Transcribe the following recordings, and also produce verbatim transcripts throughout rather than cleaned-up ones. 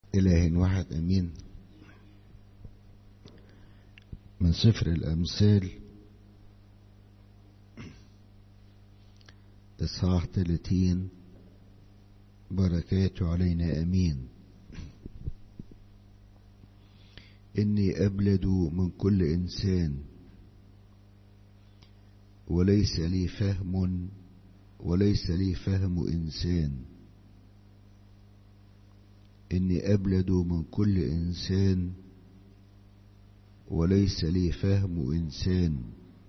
إله واحد أمين. من سفر الأمثال إصحاح ثلاثين. بركاته علينا أمين. إني أبلد من كل إنسان وليس لي فهم وليس لي فهم إنسان. إني أبلد من كل إنسان وليس لي فهم إنسان.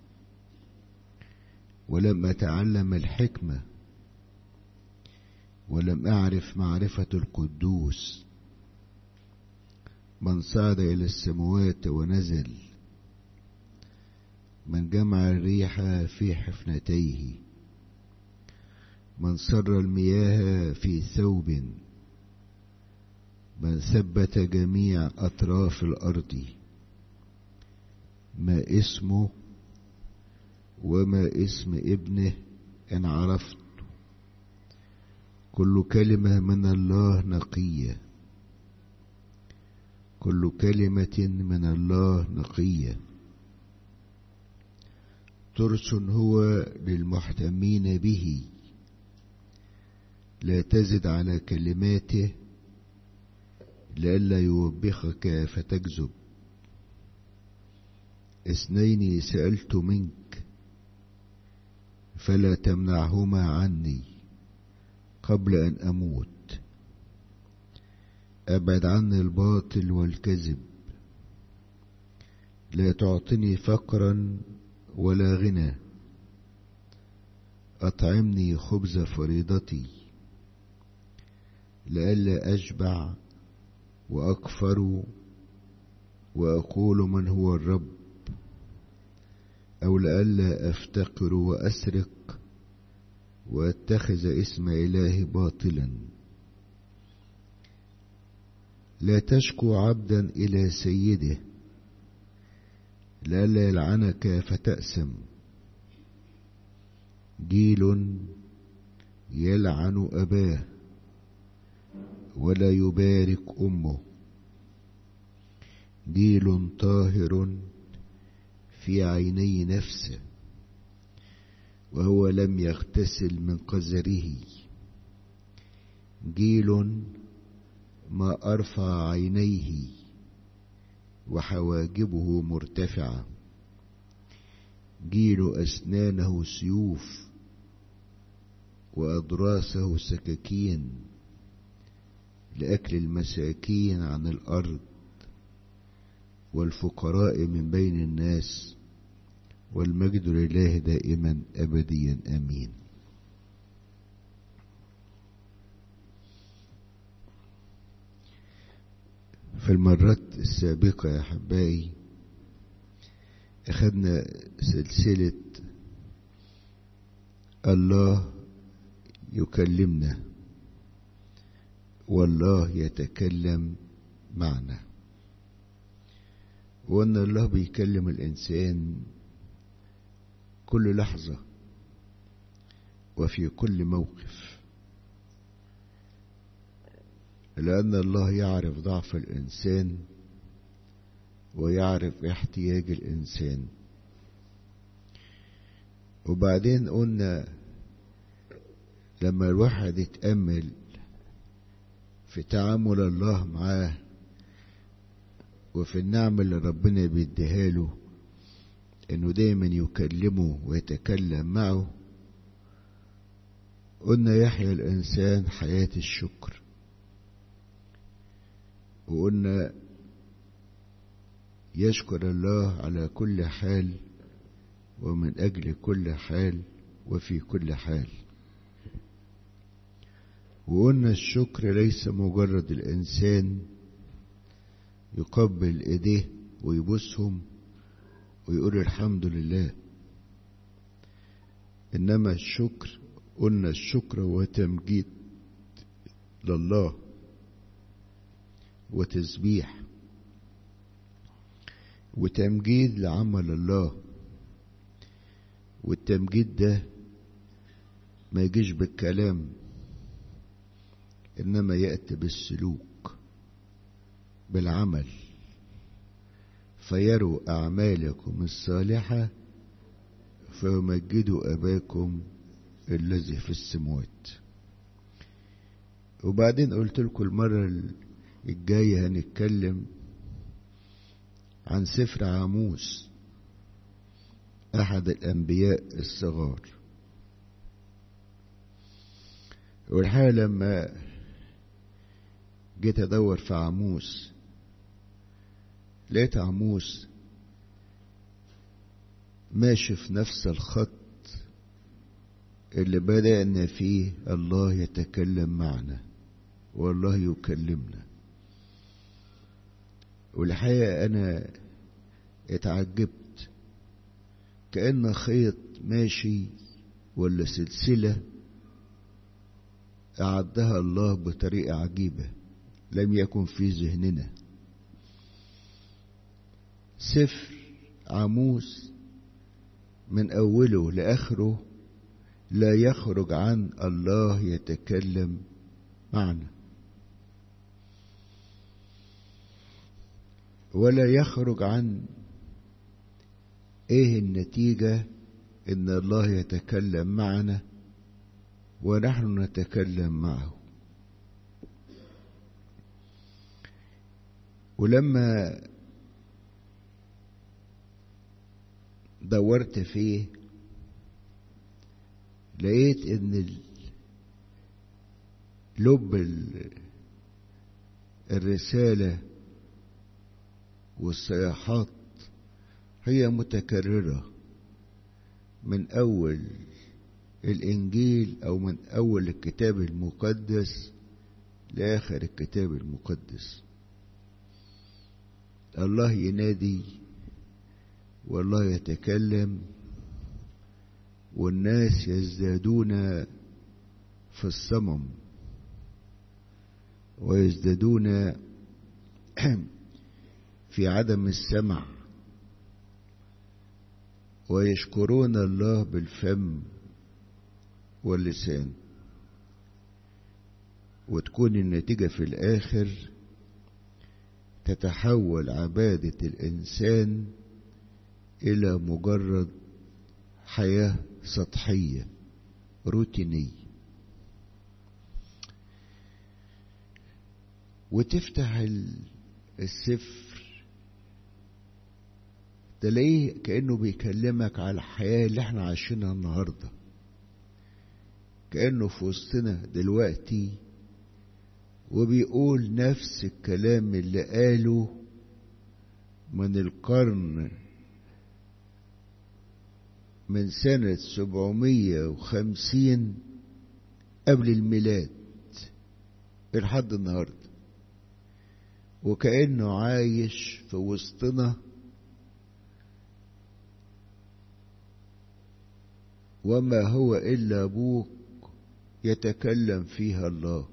ولم أتعلم الحكمة ولم أعرف معرفة القدوس. من صعد إلى السماوات ونزل، من جمع الريح في حفنتيه، من سر المياه في ثوب، من ثبت جميع أطراف الأرض. ما اسمه وما اسم ابنه إن عرفت. كل كلمة من الله نقية، كل كلمة من الله نقية. ترس هو للمحتمين به، لا تزد على كلماته لئلا يوبخك فتكذب. اثنين سألت منك فلا تمنعهما عني قبل أن أموت. أبعد عني الباطل والكذب، لا تعطني فقرا ولا غنى. أطعمني خبز فريضتي لئلا أشبع وأكفر وأقول من هو الرب، أو لئلا أفتقر وأسرق وأتخذ اسم إلهي باطلا. لا تشكو عبدا إلى سيده لئلا يلعنك فتأسم. جيل يلعن أباه ولا يبارك أمه. جيل طاهر في عيني نفسه وهو لم يغتسل من قذره. جيل ما أرفع عينيه وحواجبه مرتفعة. جيل أسنانه سيوف وأضراسه سكاكين، لأكل المساكين عن الأرض والفقراء من بين الناس. والمجد لله دائما أبديا آمين. في المرات السابقة يا أحبائي أخذنا سلسلة الله يكلمنا والله يتكلم معنا، وأن الله بيكلم الإنسان كل لحظة وفي كل موقف، لأن الله يعرف ضعف الإنسان ويعرف احتياج الإنسان. وبعدين قلنا لما الواحد يتأمل في تعامل الله معاه وفي النعمة اللي ربنا بيديها له، انه دايما يكلمه ويتكلم معه، قلنا يحيا الانسان حياة الشكر. وقلنا يشكر الله على كل حال ومن اجل كل حال وفي كل حال. وقلنا الشكر ليس مجرد الانسان يقبل ايديه ويبوسهم ويقول الحمد لله، إنما الشكر قلنا الشكر هو تمجيد لله وتسبيح وتمجيد لعمل الله. والتمجيد ده ما يجيش بالكلام، إنما يأتي بالسلوك. بالعمل فيروا أعمالكم الصالحة فيمجدوا أباكم الذي في السماوات. وبعدين قلت لكم المرة الجاية هنتكلم عن سفر عاموس أحد الأنبياء الصغار. والحقيقة لما جيت أدور في عاموس لقيت عاموس ماشي في نفس الخط اللي بدأنا فيه الله يتكلم معنا والله يكلمنا. والحقيقة أنا اتعجبت كأن خيط ماشي ولا سلسلة أعدها الله بطريقة عجيبة لم يكن في ذهننا. سفر عاموس من أوله لآخره لا يخرج عن الله يتكلم معنا، ولا يخرج عن ايه النتيجة ان الله يتكلم معنا ونحن نتكلم معه. ولما دورت فيه لقيت ان لب الرسالة والصياحات هي متكررة من أول الإنجيل أو من أول الكتاب المقدس لآخر الكتاب المقدس. الله ينادي والله يتكلم والناس يزدادون في الصمم ويزدادون في عدم السمع ويشكرون الله بالفم واللسان. وتكون النتيجة في الآخر تتحول عبادة الإنسان إلى مجرد حياة سطحية روتينية. وتفتح السفر تلاقيه كأنه بيكلمك على الحياة اللي احنا عايشينها النهاردة، كأنه في وسطنا دلوقتي وبيقول نفس الكلام اللي قاله من القرن من سنة سبعمية وخمسين قبل الميلاد لحد النهاردة، وكأنه عايش في وسطنا وما هو إلا بوق يتكلم فيها الله.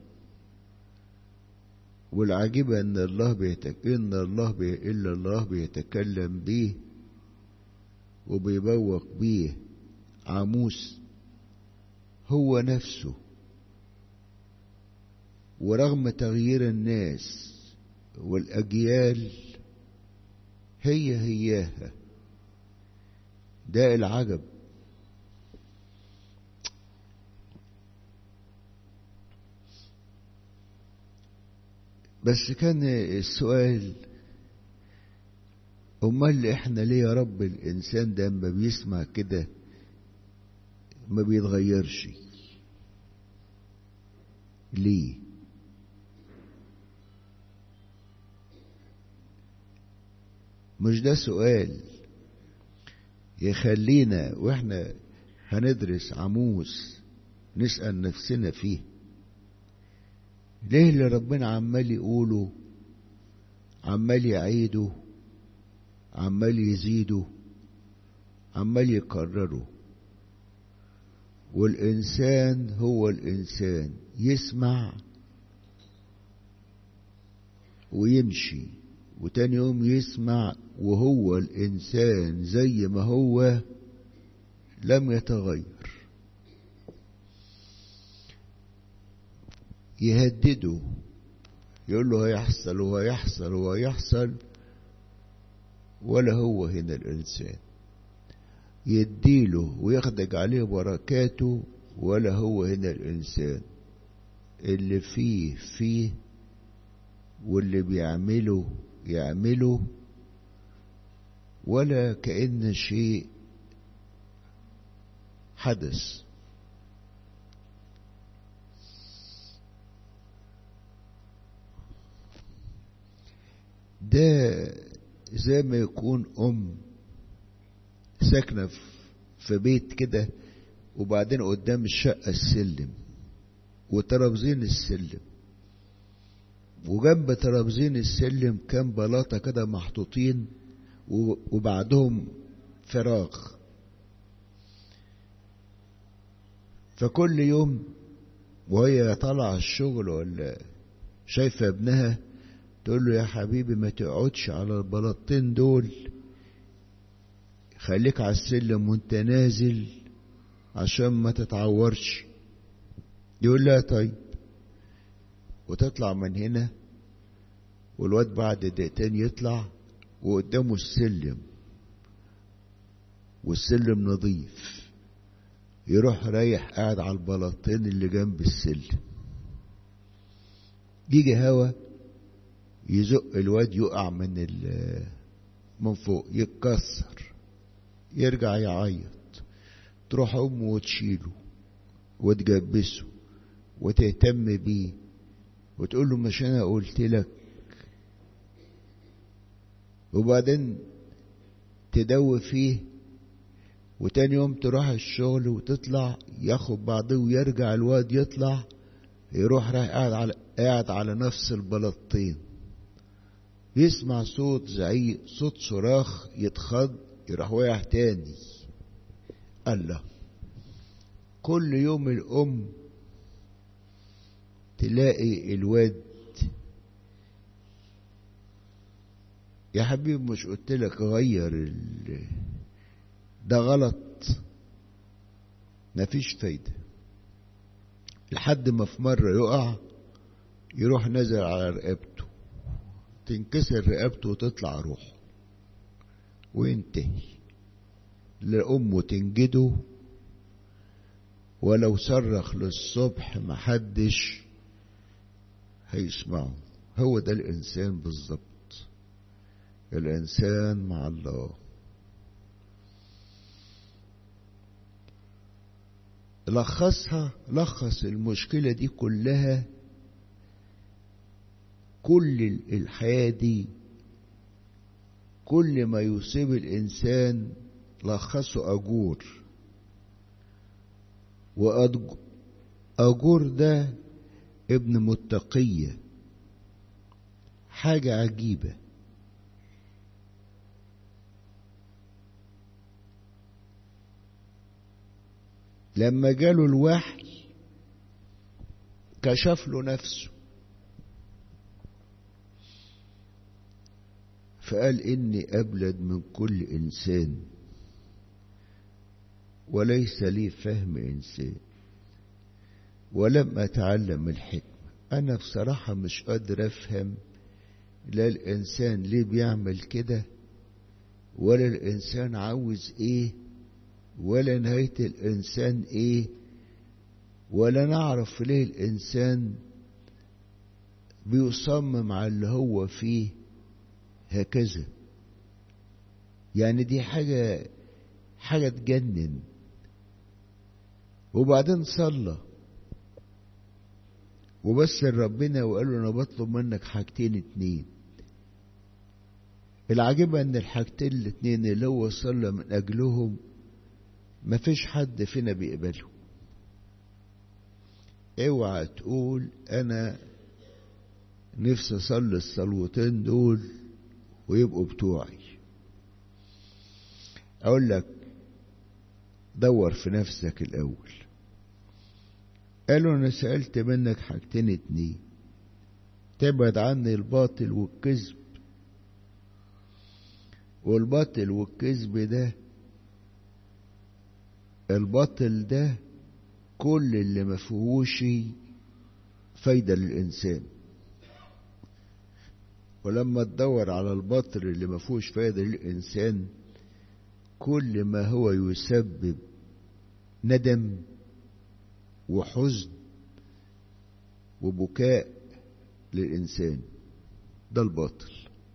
والعجيب أن الله بيتك... إن الله بي... إلا الله بيتكلم به وبيبوق به عاموس هو نفسه. ورغم تغيير الناس والأجيال هي هياها. ده العجب. بس كان السؤال امال احنا ليه يا رب الانسان ده اما بيسمع كده ما بيتغيرش ليه؟ مش ده سؤال يخلينا واحنا هندرس عاموس نسأل نفسنا فيه؟ ليه اللي ربنا عمال يقوله عمال يعيده عمال يزيده عمال يكرره؟ والإنسان هو الإنسان يسمع ويمشي وتاني يوم يسمع وهو الإنسان زي ما هو لم يتغير. يهدده يقول له هيحصل وهيحصل وهيحصل، ولا هو هنا الإنسان يديله ويخدج عليه بركاته، ولا هو هنا الإنسان اللي فيه فيه، واللي بيعمله يعمله، ولا كأن شيء حدث. ده زي ما يكون أم ساكنة في بيت كده، وبعدين قدام الشقة السلم وترابزين السلم، وجنب ترابزين السلم كان بلاطة كده محطوطين وبعدهم فراغ. فكل يوم وهي طالعة الشغل ولا شايفة ابنها تقول له يا حبيبي ما تقعدش على البلاطين دول، خليك على السلم وانت نازل عشان ما تتعورش. يقول لها طيب، وتطلع من هنا، والواد بعد دقيقتين يطلع وقدامه السلم والسلم نظيف، يروح رايح قاعد على البلاطين اللي جنب السلم، يجي هوا يزق الواد يقع من من فوق يتكسر، يرجع يعيط، تروح امه وتشيله وتجبسه وتهتم بيه وتقول له مش انا قلت لك، وبعدين تدوي فيه، وتاني يوم تروح الشغل وتطلع ياخد بعضه ويرجع الواد يطلع يروح رايح قاعد على قاعد على نفس البلاطين، يسمع صوت زعيق، صوت صراخ، يتخض، يروح واقع تاني. الله، كل يوم الأم تلاقي الواد يا حبيبي مش قلت لك غير ال... ده غلط، مفيش فايدة، لحد ما في مرة يقع يروح نزل على رقبته، تنكسر رقبته وتطلع روحه وينتهي، لا أمه تنجده ولو صرخ للصبح محدش هيسمعه. هو ده الإنسان بالظبط، الإنسان مع الله. لخصها لخص المشكلة دي كلها، كل الحياة دي كل ما يصيب الإنسان لخصه أجور، وأجور ده ابن متقية، حاجة عجيبة. لما جاله الوحي كشف له نفسه، فقال إني أبلد من كل إنسان وليس لي فهم إنسان ولم أتعلم الحكمة. أنا بصراحة مش قادر أفهم لا الإنسان ليه بيعمل كده، ولا الإنسان عاوز إيه، ولا نهاية الإنسان إيه، ولا نعرف ليه الإنسان بيصمم على اللي هو فيه هكذا. يعني دي حاجة حاجة تجنن. وبعدين صلى وبس ربنا وقال له أنا بطلب منك حاجتين اتنين. العجيبة ان الحاجتين الاتنين اللي هو صلى من اجلهم مفيش حد فينا بيقبله. اوعى تقول انا نفسي اصلي الصلوتين دول ويبقوا بتوعي. اقول لك دور في نفسك الاول. قالوا انا سألت منك حاجتين اتنين، تبعد عني الباطل والكذب. والباطل والكذب ده، الباطل ده كل اللي ما فيهوش فايدة للإنسان، ولما تدور على الباطل اللي ما فيهوش فايدة للإنسان كل ما هو يسبب ندم وحزن وبكاء للإنسان، ده الباطل.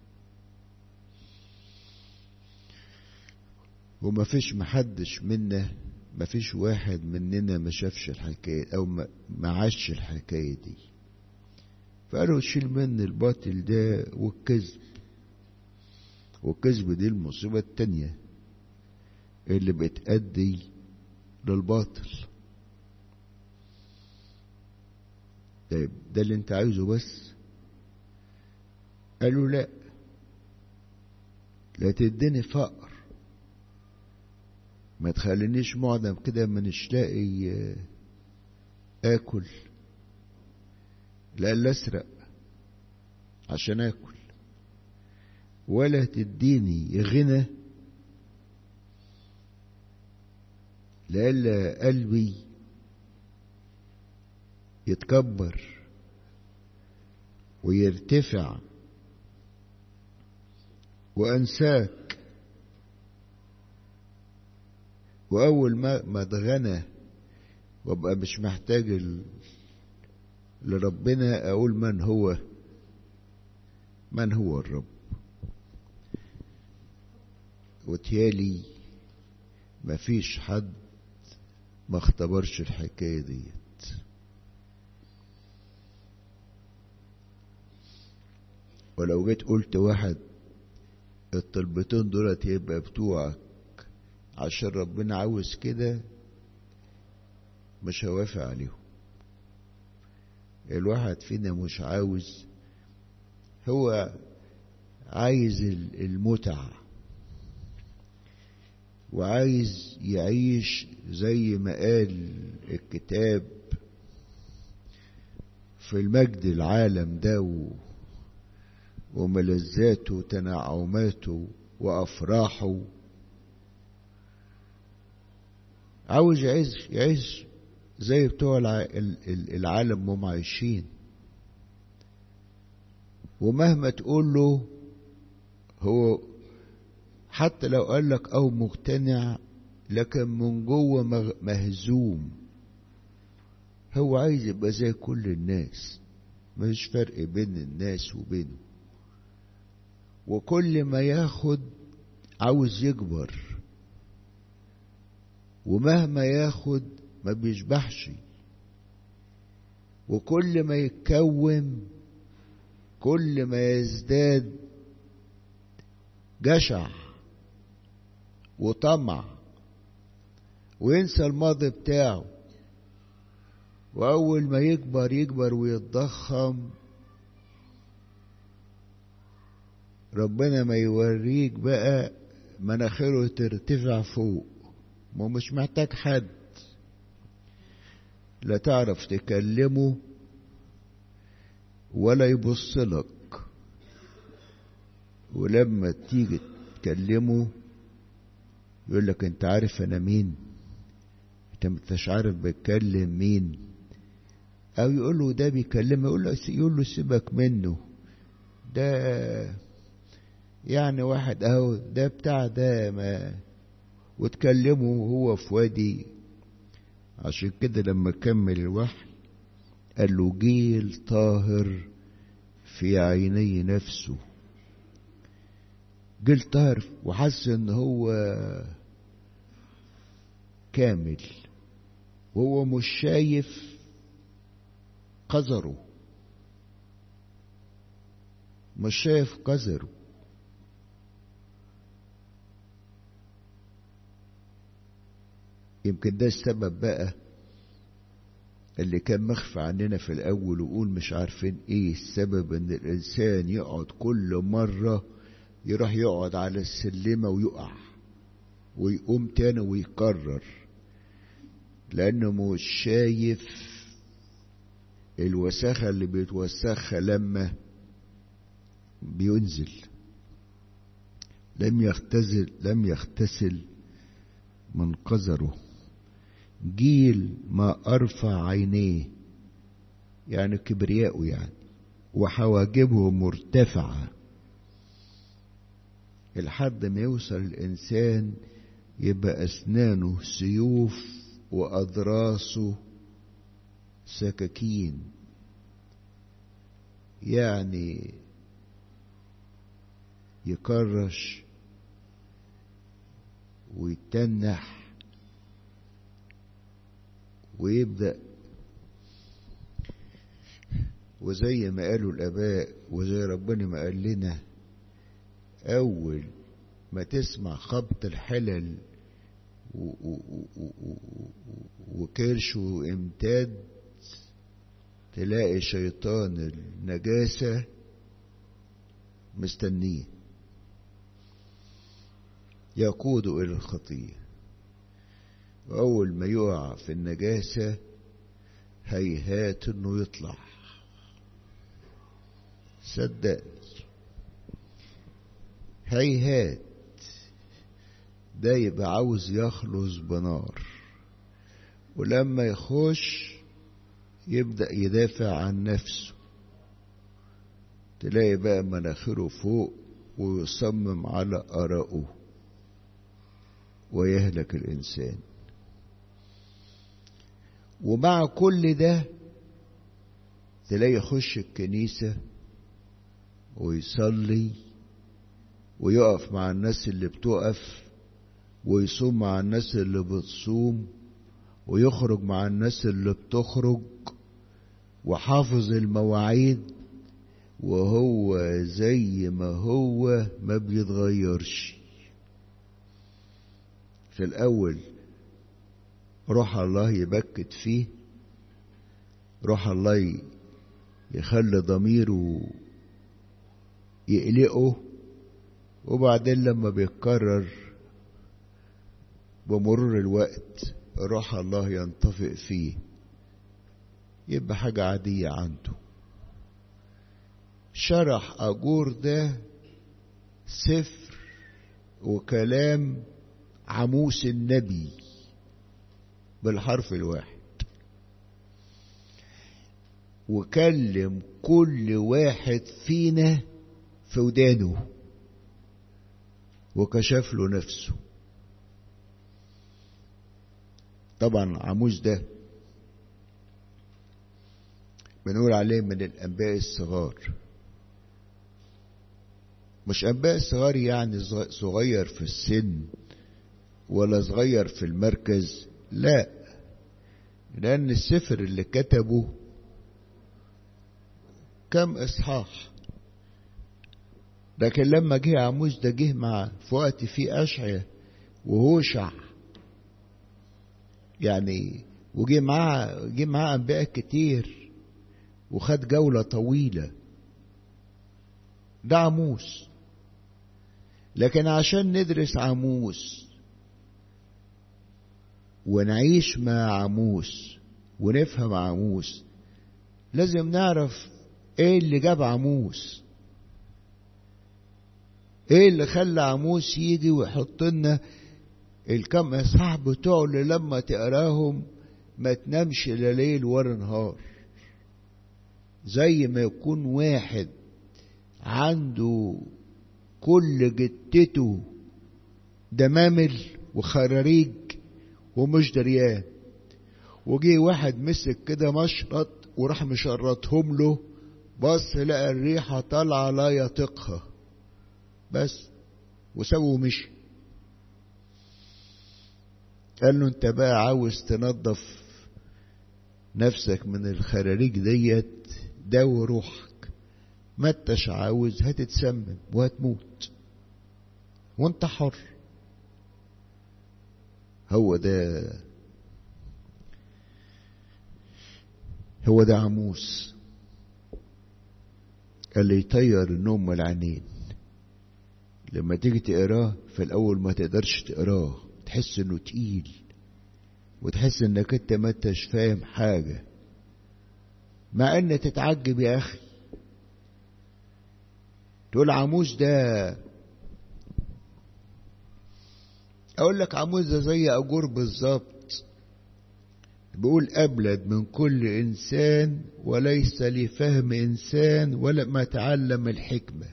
وما فيش محدش منا ما فيش واحد مننا ما شافش الحكاية أو ما عاش الحكاية دي. فقالوا شيل من الباطل ده والكذب، والكذب دي المصيبة التانية اللي بتأدي للباطل. طيب ده اللي انت عايزه بس؟ قالوا لا، لا تديني فقر، ما تخلينيش معدم كده مانيش لاقي اكل، لا اسرق عشان اكل، ولا تديني غنى لألا قلبي يتكبر ويرتفع وأنساك، وأول ما ما اتغنى وابقى مش محتاج ال... لربنا أقول من هو من هو الرب. وتيالي ما فيش حد ما اختبرش الحكاية ديت. ولو جيت قلت واحد الطلبتين دولت يبقى بتوعك عشان ربنا عاوز كده، مش هوافق عليهم. الواحد فينا مش عاوز، هو عايز المتع وعايز يعيش زي ما قال الكتاب في المجد العالم ده وملذاته وتنعماته وأفراحه. عاوز يعيش يعيش زي بتوع العالم هم عايشين، ومهما تقول له هو حتى لو قال لك او مقتنع لكن من جوه مهزوم. هو عايز يبقى زي كل الناس، مفيش فرق بين الناس وبينه، وكل ما ياخد عاوز يكبر، ومهما ياخد ما بيشبعش، وكل ما يتكوم كل ما يزداد جشع وطمع وينسى الماضي بتاعه. وأول ما يكبر يكبر ويتضخم، ربنا ما يوريك بقى مناخيره ترتفع فوق، ما مش محتاج حد، لا تعرف تكلمه ولا يبصلك، ولما تيجي تكلمه يقول لك انت عارف انا مين؟ انت مش عارف بتكلم مين؟ او يقول له ده بيكلمه، يقول له يقول له سيبك منه، ده يعني واحد اهو ده بتاع ده ما، وتكلمه وهو في وادي. عشان كده لما كمل الوحي قال له جيل طاهر في عيني نفسه، جيل طاهر، وحس ان هو كامل وهو مش شايف قذره، مش شايف قذره. يمكن ده السبب بقى اللي كان مخفى عننا في الأول، وقول مش عارفين ايه السبب ان الإنسان يقعد كل مرة يروح يقعد على السلمة ويقع ويقوم تاني ويكرر، لأنه مش شايف الوساخة اللي بيتوسخها لما بينزل. لم يختزل لم يغتسل من قذره. جيل ما أرفع عينيه، يعني كبرياءه، يعني وحواجبه مرتفعة لحد ما يوصل الإنسان يبقى أسنانه سيوف وأضراسه سكاكين، يعني يكرش ويتنح ويبدأ. وزي ما قالوا الآباء وزي ربنا ما قال لنا، أول ما تسمع خبط الحلل وكرش وامتاد تلاقي شيطان النجاسة مستنيه يقود إلى الخطية. وأول ما يقع في النجاسة هيهات إنه يطلع، صدقني هيهات. ده يبقى عاوز يخلص بنار، ولما يخش يبدأ يدافع عن نفسه، تلاقي بقى مناخيره فوق ويصمم على آرائه ويهلك الإنسان. ومع كل ده تلاقي يخش الكنيسة ويصلي ويقف مع الناس اللي بتقف، ويصوم مع الناس اللي بتصوم، ويخرج مع الناس اللي بتخرج، وحافظ المواعيد، وهو زي ما هو ما بيتغيرش. في الأول روح الله يبكت فيه، روح الله يخلي ضميره يقلقه، وبعدين لما بيتكرر بمرور الوقت روح الله ينطفئ فيه، يبقى حاجة عادية عنده. شرح أجور ده سفر وكلام عموس النبي بالحرف الواحد، وكلم كل واحد فينا في ودانه وكشف له نفسه. طبعا عموس ده بنقول عليه من الأنباء الصغار، مش أنباء صغار يعني صغير في السن ولا صغير في المركز، لا، لأن السفر اللي كتبه كم إصحاح، لكن لما جه عموس ده جه مع في وقت فيه أشعيا وهوشع يعني، وجه معاه جه معاه أنبياء كتير وخد جولة طويلة. ده عموس. لكن عشان ندرس عموس ونعيش مع عموس ونفهم عموس لازم نعرف ايه اللي جاب عموس، ايه اللي خلى عموس يجي ويحط لنا الكم اصحاح بتوعه اللي لما تقراهم ما تنامش لا ليل ولا نهار. زي ما يكون واحد عنده كل جتته دمامل وخراريج ومش دريان، وجي واحد مسك كده مشرط وراح مشرطهم له، بص لقى الريحة طالعة لا يطيقها بس وسابه ومشي. قال له انت بقى عاوز تنظف نفسك من الخراريج ديت داوي روحك، ما انتش عاوز هتتسمم وهتموت وانت حر. هو ده هو ده عموس اللي يطير النوم من العينين. لما تيجي تقراه في الاول ما تقدرش تقراه، تحس انه تقيل وتحس انك انت ما انتش فاهم حاجة، مع ان تتعجب يا اخي تقول عموس ده. اقول لك عموس ده زي اجور بالظبط، بيقول أبلد من كل إنسان وليس لفهم إنسان ولا ما تعلم الحكمة.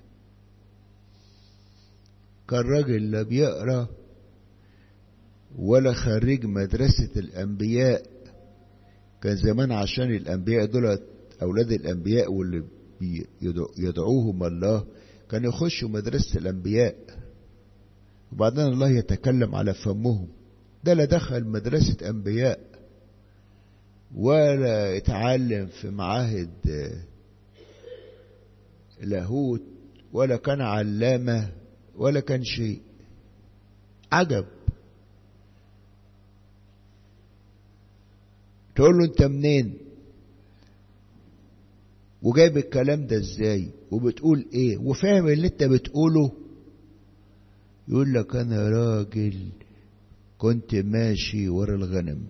كان راجل لا بيقرأ ولا خريج مدرسة الأنبياء. كان زمان عشان الأنبياء دول أولاد الأنبياء واللي يدعوهم الله كانوا يخشوا مدرسة الأنبياء وبعدين الله يتكلم على فمهم. ده لا دخل مدرسة أنبياء ولا اتعلم في معاهد لاهوت ولا كان علامة ولا كان شيء. عجب. تقول له انت منين وجايب الكلام ده ازاي وبتقول ايه وفاهم اللي انت بتقوله؟ يقول لك انا راجل كنت ماشي ورا الغنم،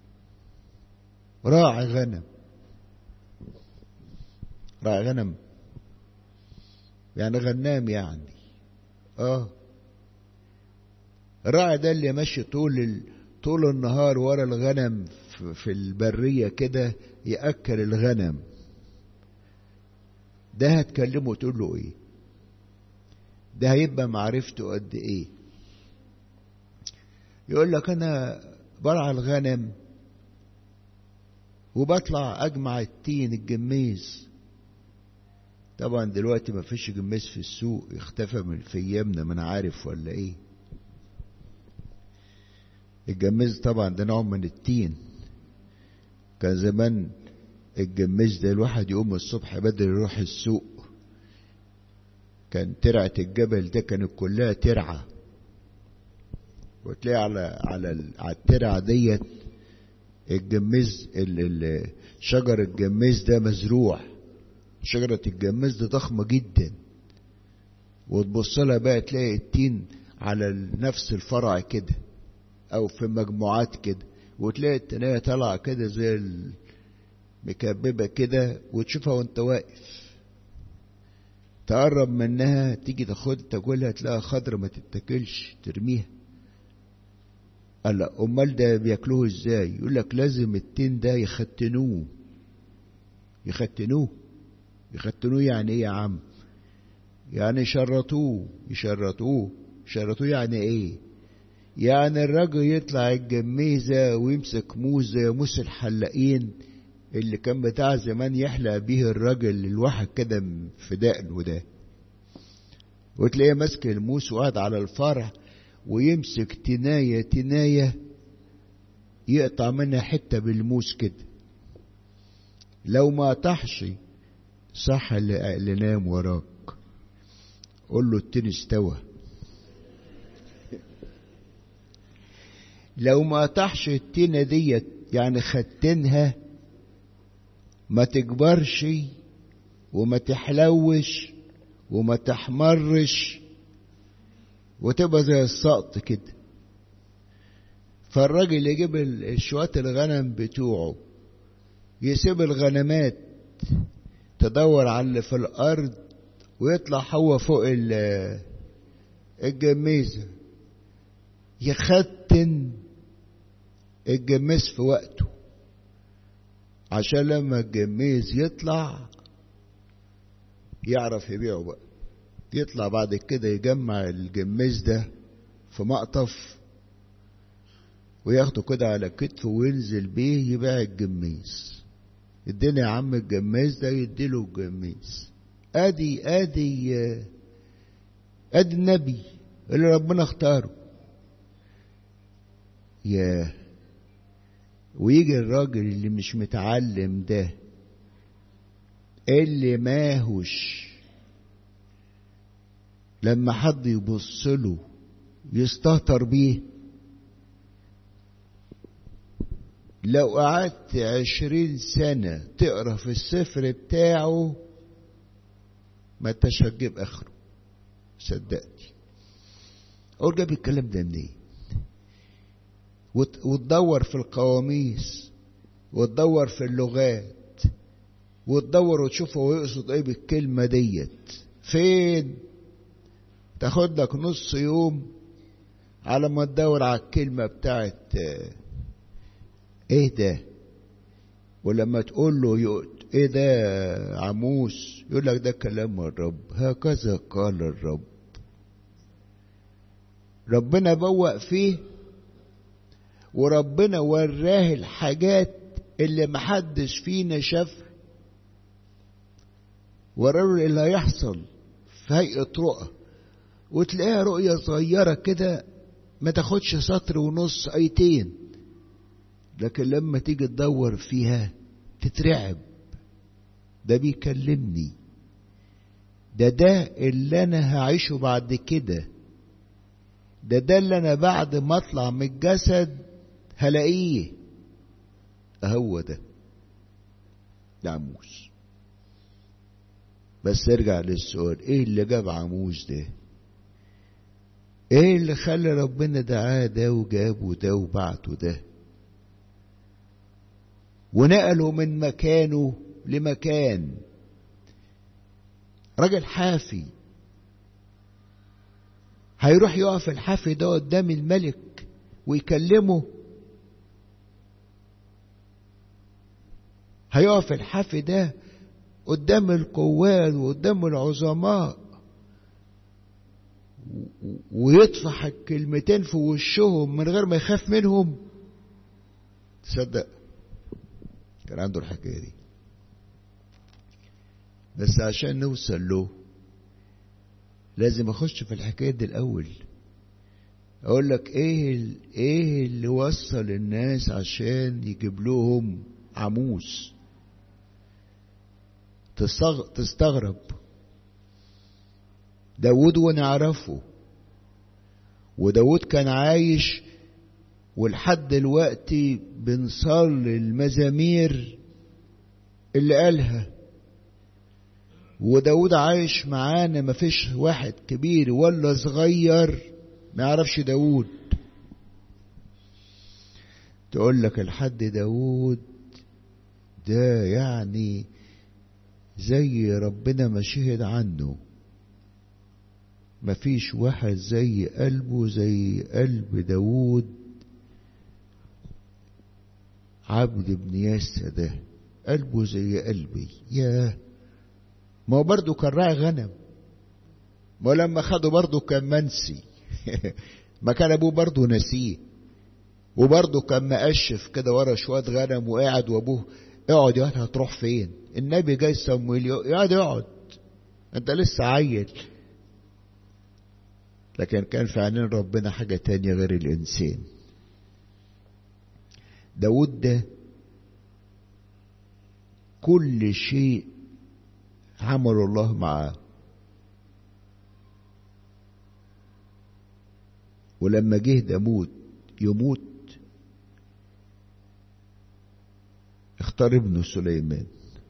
راعي غنم. راعي غنم يعني غنام يعني. اه الراعي ده اللي ماشي طول ال... طول النهار ورا الغنم في البرية كده يأكل الغنم. ده هتكلمه وتقول له ايه؟ ده هيبقى معرفته قد ايه؟ يقول لك انا برعى الغنم وبطلع اجمع التين الجميز. طبعا دلوقتي ما فيش جميز في السوق، اختفى من في ايامنا، ما انا عارف ولا ايه. الجميز طبعا ده نوع من التين. كان زمان الجميز ده الواحد يقوم الصبح بدري يروح السوق. كان ترعة الجبل ده كانت كلها ترعة، وتلاقي على على على الترعة ديت الجميز شجر الجميز ده مزروع. شجرة الجميز ده ضخمة جدا، وتبص لها بقى تلاقي التين على نفس الفرع كده او في مجموعات كده، وتلاقي التنية طالعة كده زي المكببة كده، وتشوفها وانت واقف. تقرب منها تيجي تاخد تاكلها تلاقيها خضرة ما تتاكلش ترميها. قال لا امال ده بياكلوه ازاي؟ يقول لك لازم التين ده يختنوه. يختنوه يختنوه يعني ايه يا عم؟ يعني يشرطوه يشرطوه يشرطوه يعني ايه؟ يعني الراجل يطلع الجميزة ويمسك موز زي موس الحلاقين اللي كان بتاع زمان يحلق بيه الراجل الواحد كده في دقنه ده، وتلاقيه ماسك الموس وقاعد على الفرع ويمسك تناية تناية يقطع منها حتة بالموس كده. لو ما طحش صح اللي, اللي نام وراك قول له التين استوى. لو ما طحش التينة ديت يعني ختنها ما تكبرش وما تحلوش وما تحمرش وتبقى زي السقط كده. فالراجل يجيب شوية الغنم بتوعه يسيب الغنمات تدور على اللي في الارض ويطلع هو فوق الجميزة يختن الجميز في وقته، عشان لما الجميز يطلع يعرف يبيعه بقى. يطلع بعد كده يجمع الجميز ده في مقطف وياخده كده على كتفه وينزل بيه يبيع الجميز. اديني يا عم الجميز ده، يديله الجميز. ادي ادي ادي النبي اللي ربنا اختاره. ياه. ويجي الراجل اللي مش متعلم ده اللي ماهوش لما حد يبص له يستهتر بيه. لو قعدت عشرين سنة تقرأ في السفر بتاعه ما انتش هتجيب اخره، صدقني. اقول جاب الكلام ده منين؟ وتدور في القواميس وتدور في اللغات وتدور وتشوف هو يقصد ايه بالكلمة ديت فين. تاخد لك نص يوم على ما تدور على الكلمة بتاعت ايه ده ولما تقول له ايه ده عموس، يقول لك ده كلام الرب، هكذا قال الرب. ربنا بوق فيه، وربنا وراه الحاجات اللي محدش فينا شافها، وراه اللي هيحصل في هيئة رؤى، وتلاقيها رؤية صغيرة كده ما تاخدش سطر ونص ايتين، لكن لما تيجي تدور فيها تترعب. ده بيكلمني، ده ده اللي انا هعيشه بعد كده، ده ده اللي انا بعد ما اطلع من الجسد هلاقيه. هو ده ده عموس. بس ارجع للسؤال، ايه اللي جاب عموس ده؟ ايه اللي خلى ربنا دعاه ده وجابه ده وبعته ده ونقله من مكانه لمكان؟ راجل حافي، هيروح يقف الحافي ده قدام الملك ويكلمه؟ هيقف الحافي ده قدام القوات وقدام العظماء ويطفح الكلمتين في وشهم من غير ما يخاف منهم؟ تصدق كان عنده الحكاية دي. بس عشان نوصل له لازم اخش في الحكاية دي الاول. اقول لك ايه ايه اللي وصل الناس عشان يجيب لهم عموس. تستغرب. داود ونعرفه، وداود كان عايش ولحد دلوقتي بنصلي المزامير اللي قالها، وداود عايش معانا، مفيش واحد كبير ولا صغير ما يعرفش داود. تقول لك الحد داود ده يعني زي ربنا ما شهد عنه، مفيش واحد زي قلبه زي قلب داود عبد ابن ياسى ده، قلبه زي قلبي. ياه، ما هو برضه كان راعي غنم، ما لما خده برضه كان منسي ما كان ابوه برضه نسيه، وبرضه كان مقشف كده ورا شويه غنم وقاعد، وابوه اقعد يا هتروح فين؟ النبي جاي صمويل يقعد يقعد، انت لسه عيل. لكن كان في عينين ربنا حاجة تانية غير الإنسان. داود ده كل شيء عمل الله معاه، ولما جه داود يموت اختار ابنه سليمان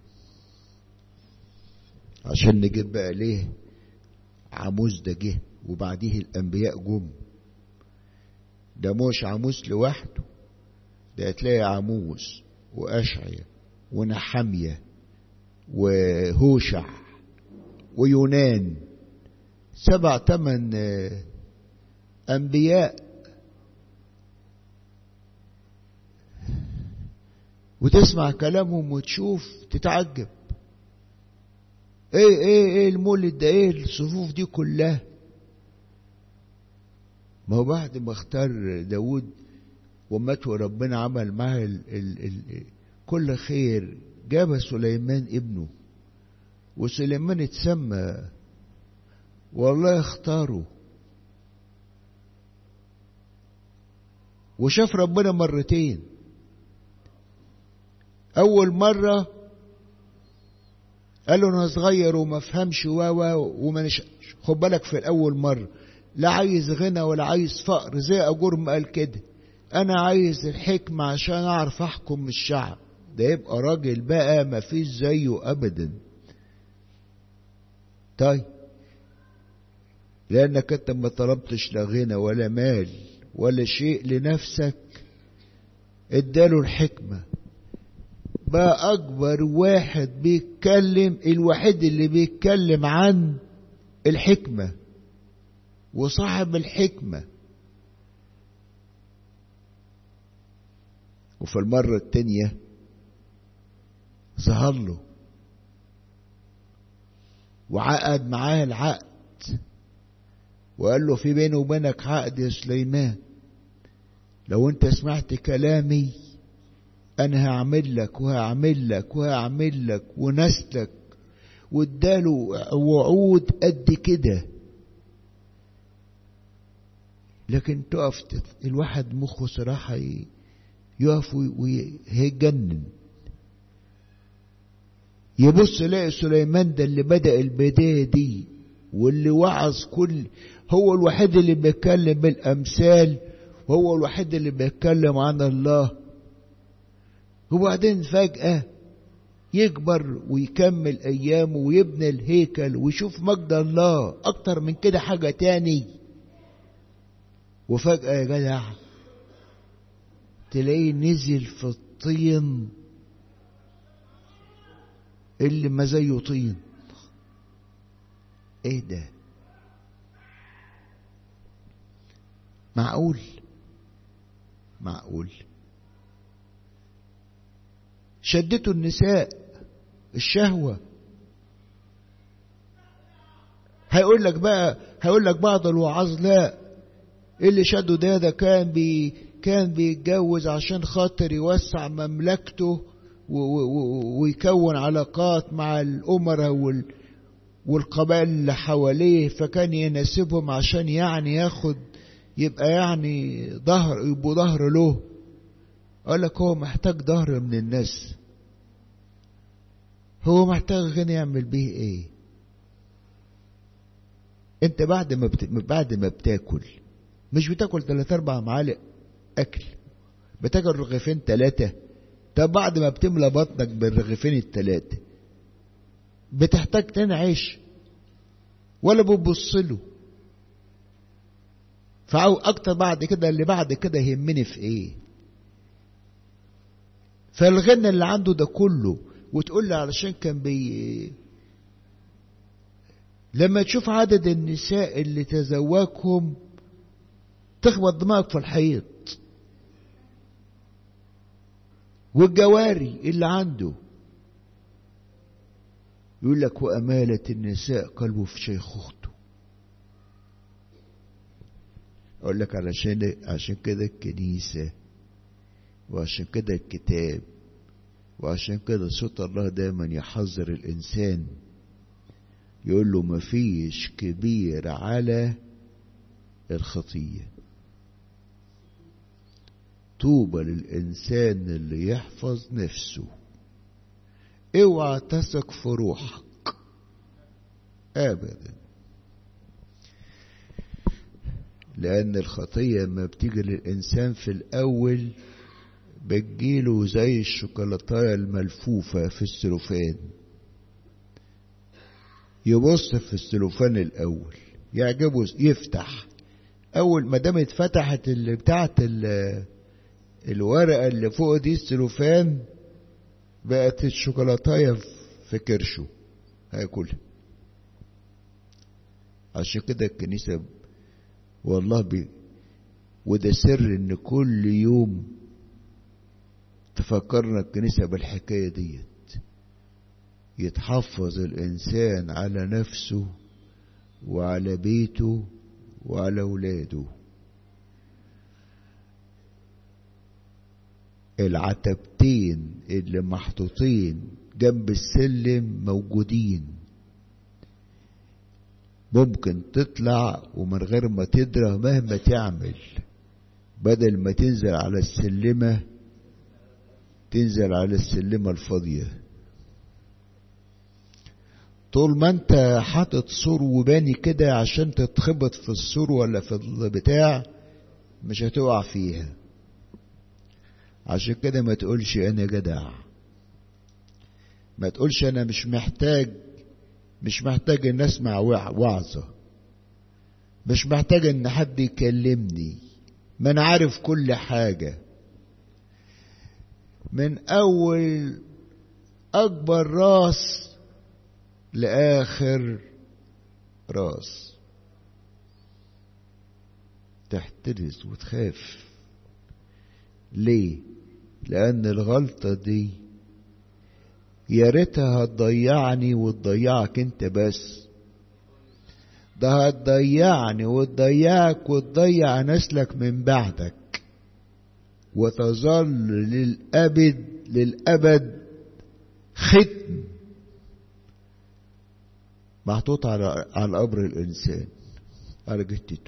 عشان نجيب بقى ليه عموس ده جه وبعديه الأنبياء جم. ده مش عموس لوحده، ده هتلاقي عموس وأشعيا ونحمية وهوشع ويونان، سبع تمن أنبياء. وتسمع كلامهم وتشوف تتعجب، ايه ايه ايه المولد ده، ايه الصفوف دي كلها؟ ما هو بعد ما اختار داود ومات وربنا عمل معاه ال ال ال كل خير، جاب سليمان ابنه، وسليمان اتسمى والله اختاره، وشاف ربنا مرتين. اول مرة قال له انا صغير وما افهمش و ومانيش، خد بالك في الاول مرة لا عايز غنى ولا عايز فقر، زي اجور ما قال كده، انا عايز الحكمة عشان اعرف احكم الشعب. ده يبقى راجل بقى ما فيش زيه ابدا. طيب لانك انت ما طلبتش لا غنى ولا مال ولا شيء لنفسك، اداله الحكمة، بقى اكبر واحد بيتكلم، الوحيد اللي بيتكلم عن الحكمة وصاحب الحكمة. وفي المرة التانية ظهر له وعقد معاه العقد وقال له في بيني وبينك عقد يا سليمان، لو انت سمعت كلامي انا هعمل لك وهعمل لك وهعمل لك ونسلك، واداله وعود قد كده. لكن تقف الواحد مخه صراحة يقف ويهجنن، يبص يلاقي سليمان ده اللي بدأ البداية دي واللي وعظ كل، هو الوحيد اللي بيتكلم بالأمثال، هو الوحيد اللي بيتكلم عن الله، وبعدين فجأة يكبر ويكمل أيامه ويبني الهيكل ويشوف مجد الله أكتر من كده حاجة تاني. وفجأة يا جدع تلاقيه نزل في الطين اللي ما زيه طين. ايه ده؟ معقول؟ معقول؟ شدته النساء الشهوة. هيقول لك بقى هيقول لك بعض الوعاظ لا، اللي شده ده ده كان بي كان بيتجوز عشان خاطر يوسع مملكته ويكون علاقات مع الأمراء والقبائل اللي حواليه، فكان يناسبهم عشان يعني ياخد يبقى يعني ظهر، يبقوا ظهر له. قال لك هو محتاج ظهر من الناس، هو محتاج غني يعمل بيه ايه؟ انت بعد ما بت... بعد ما بتاكل مش بتاكل ثلاث اربع معالق اكل، بتاكل رغيفين ثلاثة. طب بعد ما بتملى بطنك بالرغيفين الثلاثة بتحتاج تاني عيش ولا بتبص له؟ فعو اكتر بعد كده اللي بعد كده يهمني في ايه؟ فالغنى اللي عنده ده كله وتقول لي علشان كان بي لما تشوف عدد النساء اللي تزوجهم تخبط دماغك في الحيط، والجواري اللي عنده يقول لك وأمالة النساء قلبه في شيخوخته. أقول لك علشان عشان كده الكنيسة وعشان كده الكتاب وعشان كده صوت الله دايما يحذر الإنسان، يقول له مفيش كبير على الخطية، طوبى للإنسان اللي يحفظ نفسه. اوعى تثق في روحك أبدا، لأن الخطية ما بتيجي للإنسان في الأول بتجيله زي الشوكولاتاية الملفوفة في السلوفان، يبص في السلوفان الأول يعجبه يفتح، أول ما دام اتفتحت اللي بتاعت الورقة اللي فوق دي السلوفان بقت الشوكولاتاية في كرشه هياكلها. عشان كده الكنيسة والله بي وده سر ان كل يوم تفكرنا الكنيسة بالحكاية ديت، يتحفظ الإنسان على نفسه وعلى بيته وعلى أولاده. العتبتين اللي محطوطين جنب السلم موجودين، ممكن تطلع ومن غير ما تدرى مهما تعمل، بدل ما تنزل على السلمة تنزل على السلمة الفاضية. طول ما انت حاطط سور وباني كده عشان تتخبط في السور ولا في البتاع مش هتقع فيها. عشان كده ما تقولش انا جدع، ما تقولش انا مش محتاج مش محتاج ان اسمع وعظة، مش محتاج ان حد يكلمني، ما انا عارف كل حاجة من اول اكبر راس لاخر راس. تحترس وتخاف ليه؟ لان الغلطة دي يا ريتها هتضيعني وتضيعك انت بس، ده هتضيعني وتضيعك وتضيع نسلك من بعدك، وتظل للأبد للأبد ختم محطوط على على قبر الإنسان، على جثته.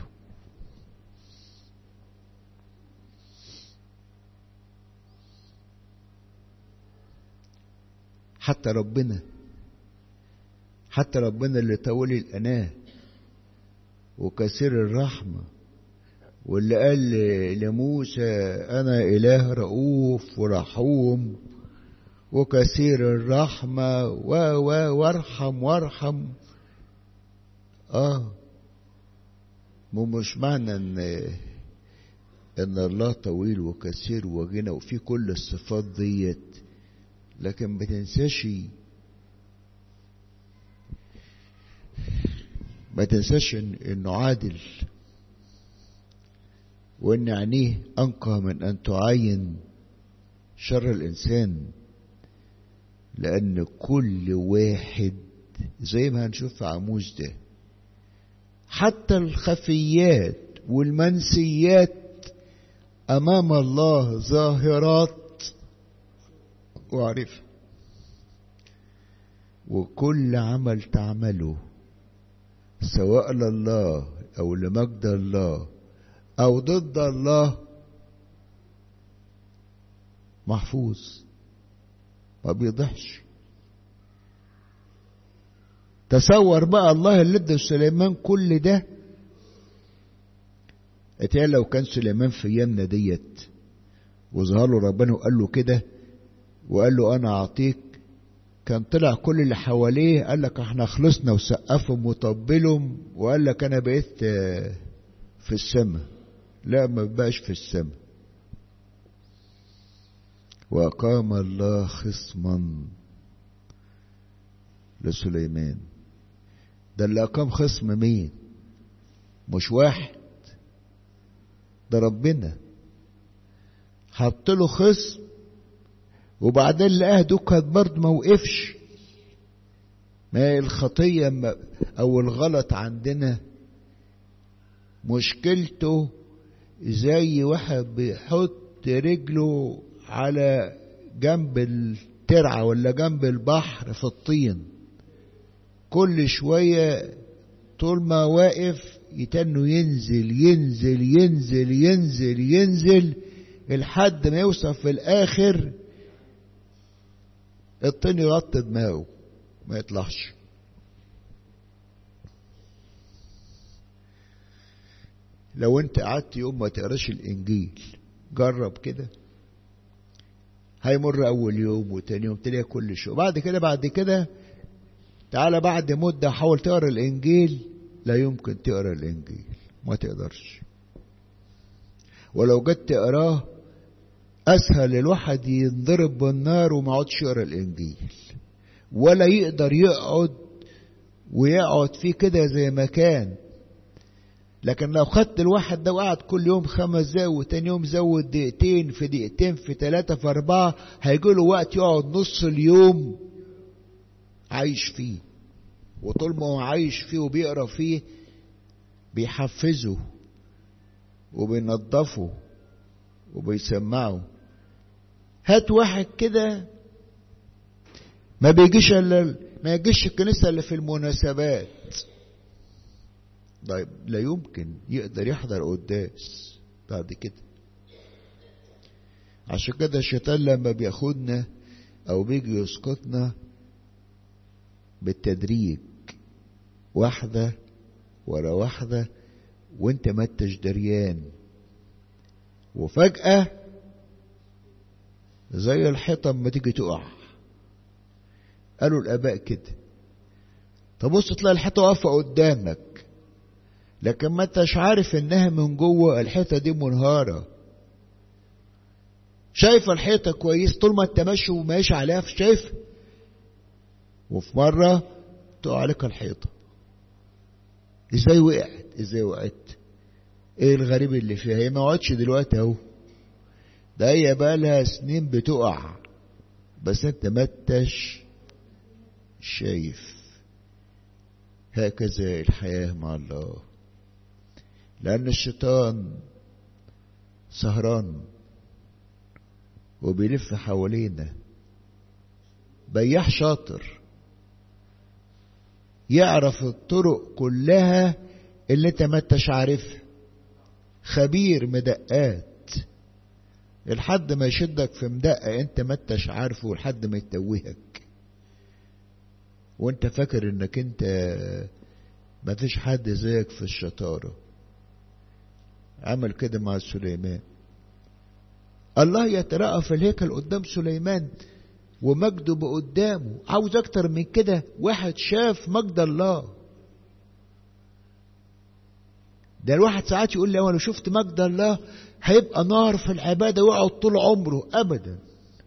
حتى ربنا حتى ربنا اللي طول الأناة وكثير الرحمة، واللي قال لموسى أنا إله رؤوف ورحوم وكثير الرحمة و و وارحم وارحم. آه مو مش معنى إن إن الله طويل وكثير وغنى وفي كل الصفات ديت، لكن ما تنساش ما تنساش إنه عادل، وإن عينيه أنقى من أن تعاين شر الإنسان، لأن كل واحد زي ما هنشوف في عموز ده حتى الخفيات والمنسيات أمام الله ظاهرات وعرفها، وكل عمل تعمله سواء لله أو لمجد الله أو ضد الله محفوظ ما بيضحش. تصور بقى الله اللي ادى سليمان كل ده. اتقال لو كان سليمان في ايامنا ديت وظهر له ربنا وقال له كده وقال له انا اعطيك، كان طلع كل اللي حواليه قال لك احنا خلصنا وسقفهم وطبلهم، وقال لك انا بقيت في السماء. لا، ما بقاش في السماء. وأقام الله خصما لسليمان. ده اللي أقام خصم مين؟ مش واحد، ده ربنا حط له خصم، وبعدين لقاه دوكت برضه ما وقفش. ما الخطية أو الغلط عندنا مشكلته زي واحد بيحط رجله على جنب الترعة ولا جنب البحر في الطين، كل شوية طول ما واقف يتنه ينزل ينزل ينزل ينزل ينزل لحد ما يوصل في الآخر الطين يغطي دماغه ما يطلعش. لو انت قعدت يوم ما تقراش الانجيل جرب كده، هيمر اول يوم وتاني يوم تلاقي كل شيء، بعد كده بعد كده تعالى بعد مدة حاول تقرا الانجيل، لا يمكن تقرا الانجيل، ما تقدرش. ولو جيت تقراه اسهل الواحد ينضرب بالنار وما يقعدش يقرا الانجيل، ولا يقدر يقعد ويقعد فيه كده زي ما كان. لكن لو خدت الواحد ده وقعد كل يوم خمس دقايق وتاني يوم زود دقيقتين في دقيقتين في ثلاثة في أربعة، هيجيله وقت يقعد نص اليوم عايش فيه. وطول ما هو عايش فيه وبيقرا فيه بيحفزه وبينظفه وبيسمعه. هات واحد كده ما بيجيش الا ما يجيش الكنيسة اللي في المناسبات، طيب لا يمكن يقدر يحضر قداس بعد كده. عشان كده الشيطان لما بياخدنا او بيجي يسقطنا بالتدريج واحدة ورا واحدة وانت ما انتش دريان، وفجأة زي الحيطة اما تيجي تقع. قالوا الآباء كده، تبص تلاقي الحيطة واقفة قدامك لكن ما انتش عارف انها من جوه الحيطة دي منهارة. شايف الحيطة كويس طول ما انت ماشي وماشي عليها شايف، وفي مرة تقع عليك الحيطة. ازاي وقعت ازاي وقعت ايه الغريب اللي فيها؟ هي ما وقعتش دلوقتي اهو، ده هي بقى لها سنين بتقع، بس انت ما انتش شايف. هكذا الحياة مع الله، لأن الشيطان سهران وبيلف حوالينا، بياع شاطر يعرف الطرق كلها اللي انت ما انتش عارفها، خبير مدقات لحد ما يشدك في مدقة انت ما انتش عارفه، لحد ما يتوهك وانت فاكر انك انت ما فيش حد زيك في الشطارة. عمل كده مع سليمان. الله يترأى في الهيكل قدام سليمان ومجده بقدامه. عاوز اكتر من كده؟ واحد شاف مجد الله. ده الواحد ساعات يقول لي انا لو شفت مجد الله هيبقى نار في العبادة ويقعد طول عمره. ابدا،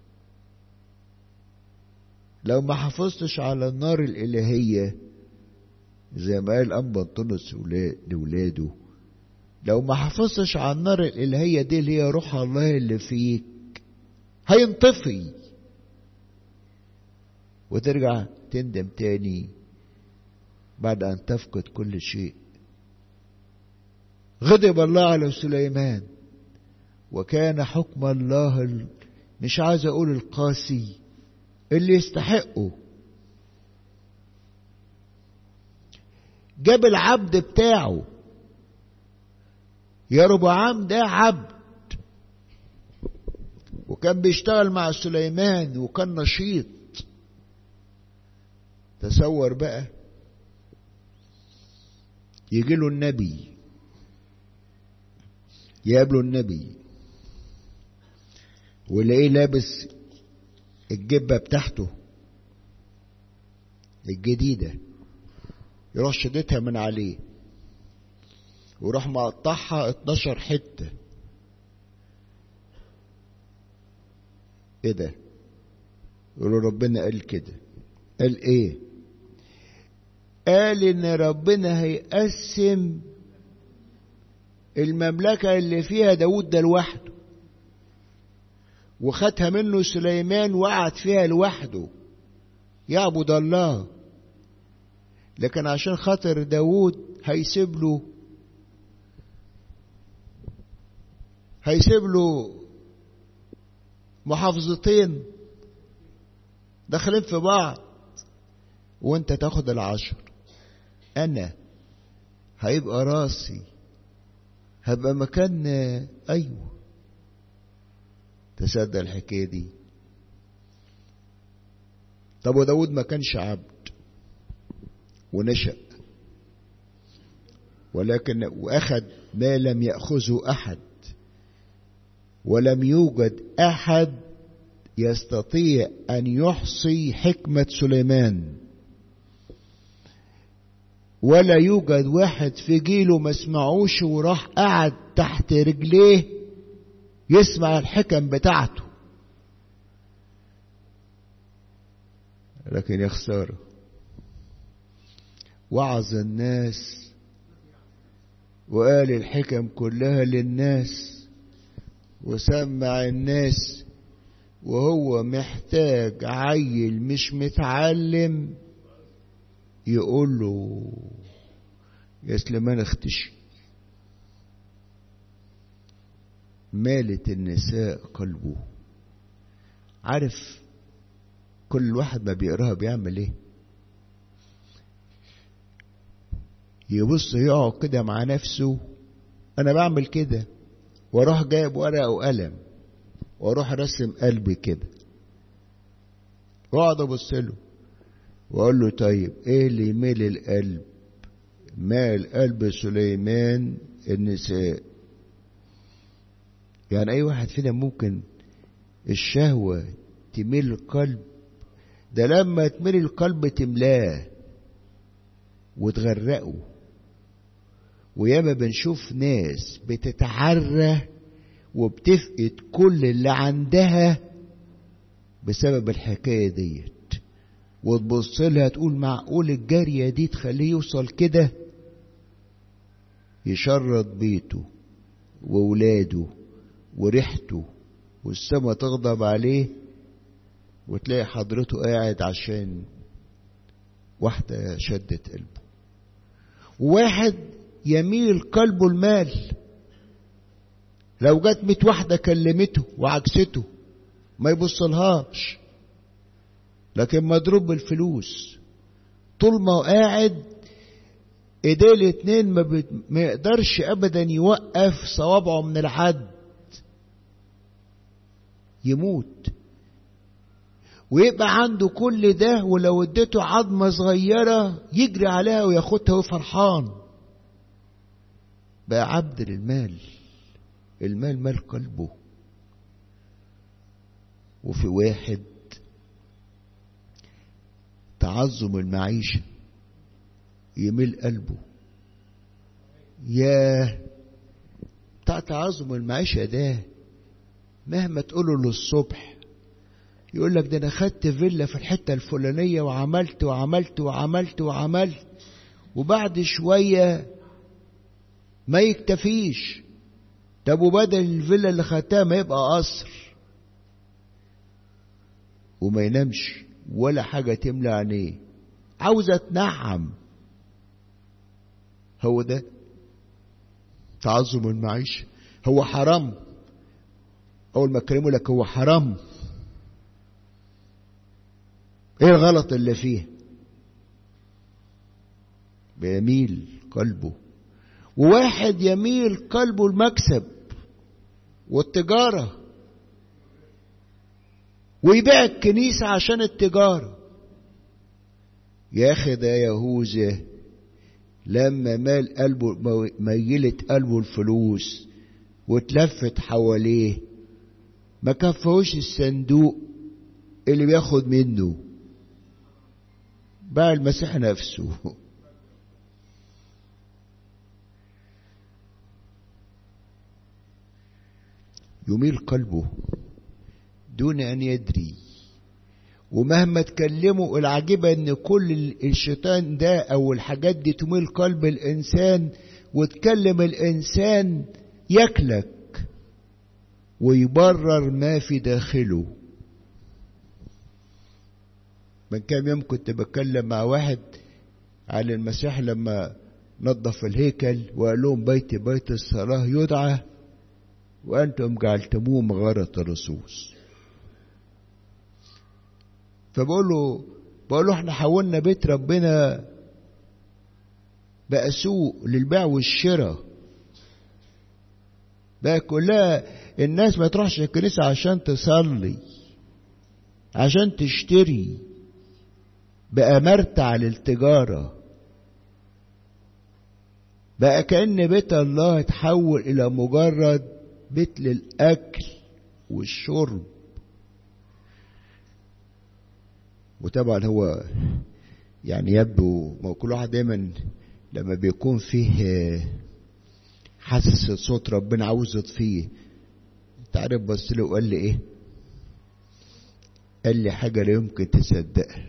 لو ما حافظتش على النار الالهية زي ما قال انبا انطونيوس لاولاده، لو ما حافظتش على النار الالهية دي اللي هي روح الله اللي فيك، هينطفي وترجع تندم تاني بعد ان تفقد كل شيء. غضب الله على سليمان، وكان حكم الله مش عايز اقول القاسي، اللي يستحقه. جاب العبد بتاعه. يربعام ده عبد وكان بيشتغل مع سليمان وكان نشيط. تصور بقى يجي له النبي، يقابله النبي ويلاقيه لابس الجبة بتاعته الجديدة، يروح شدتها من عليه وراح مقطعها اتناشر حتة. ايه ده؟ يقولوا ربنا قال كده. قال ايه؟ قال ان ربنا هيقسم المملكة اللي فيها داود ده لوحده، وخدها منه سليمان وقعد فيها لوحده يعبد الله، لكن عشان خاطر داود هيسيب له هيسيب له محافظتين داخلين في بعض وانت تاخد العشر. انا هيبقى راسي، هبقى مكان. ايوه، تصدق الحكايه دي؟ طب وداود ما كانش عبد ونشأ، ولكن واخذ ما لم يأخذه احد، ولم يوجد احد يستطيع ان يحصي حكمة سليمان، ولا يوجد واحد في جيله ما سمعوش وراح قعد تحت رجليه يسمع الحكم بتاعته. لكن يا خسارة، وعظ الناس وقال الحكم كلها للناس وسمع الناس، وهو محتاج عيل مش متعلم يقول له يا سليمان اختشي. مالت النساء قلبه. عارف كل واحد ما بيقراها بيعمل ايه؟ يبص يقعد كده مع نفسه. انا بعمل كده، واروح جايب ورقه وقلم واروح رسم قلبي كده واقعد ابص له واقول له طيب ايه اللي يميل القلب؟ مال قلب سليمان النساء. يعني اي واحد فينا ممكن الشهوة تميل القلب؟ ده لما تميل القلب تملاه وتغرقه. وياما بنشوف ناس بتتعرى وبتفقد كل اللي عندها بسبب الحكاية ديت، وتبص لها تقول معقول الجارية دي تخليه يوصل كده؟ يشرد بيته وولاده وريحته والسما تغضب عليه، وتلاقي حضرته قاعد عشان واحدة شدت قلبه. وواحد يميل قلبه المال، لو جت ميت واحدة كلمته وعكسته ما يبصلهاش، لكن مضروب بالفلوس. طول ما هو قاعد ايديه الاتنين ما, بت... ما يقدرش ابدا يوقف صوابعه من العد، يموت. ويبقى عنده كل ده، ولو اديته عظمة صغيرة يجري عليها وياخدها وفرحان. بقى عبد للمال، المال مال قلبه. وفي واحد تعظم المعيشة يميل قلبه. يا بتاع تعظم المعيشة ده مهما تقوله للصبح يقول لك ده انا خدت فيلا في الحتة الفلانية وعملت وعملت وعملت وعملت، وبعد شوية ما يكتفيش. طب وبدل الفيلا اللي خدتها ما يبقى قصر، وما ينامش ولا حاجة تملى عينيه، عاوزة تنعم. هو ده تعظم المعيشة. هو حرام، أول ما كلموا لك هو حرام. ايه الغلط اللي فيه؟ بيميل قلبه. وواحد يميل قلبه المكسب والتجارة، ويبيع الكنيسة عشان التجارة. يا أخي ده يهوذا لما مال قلبه ميلت قلبه الفلوس واتلفت حواليه ما كفهوش الصندوق اللي بياخد منه، باع المسيح نفسه. يميل قلبه دون أن يدري. ومهما تكلموا، العجيبة ان كل الشيطان ده او الحاجات دي تميل قلب الانسان، وتكلم الانسان يكلك ويبرر ما في داخله. من كام يوم كنت بتكلم مع واحد عن المسيح لما نظف الهيكل وقال لهم بيتي بيت الصلاة يدعى وأنتم جعلتموه مغارة الرصوص. فبقول له بقول له احنا حولنا بيت ربنا بقى سوق للبيع والشراء، بقى كلها الناس ما تروحش الكنيسة عشان تصلي، عشان تشتري، بقى مرتع للتجارة. بقى كأن بيت الله اتحول إلى مجرد بيت للأكل والشرب. وطبعا هو يعني يبدو ما كل واحد دايما لما بيكون فيه حاسس صوت ربنا عاوز يطفيه. تعرف بص له وقال لي ايه؟ قال لي حاجة لا يمكن تصدقها.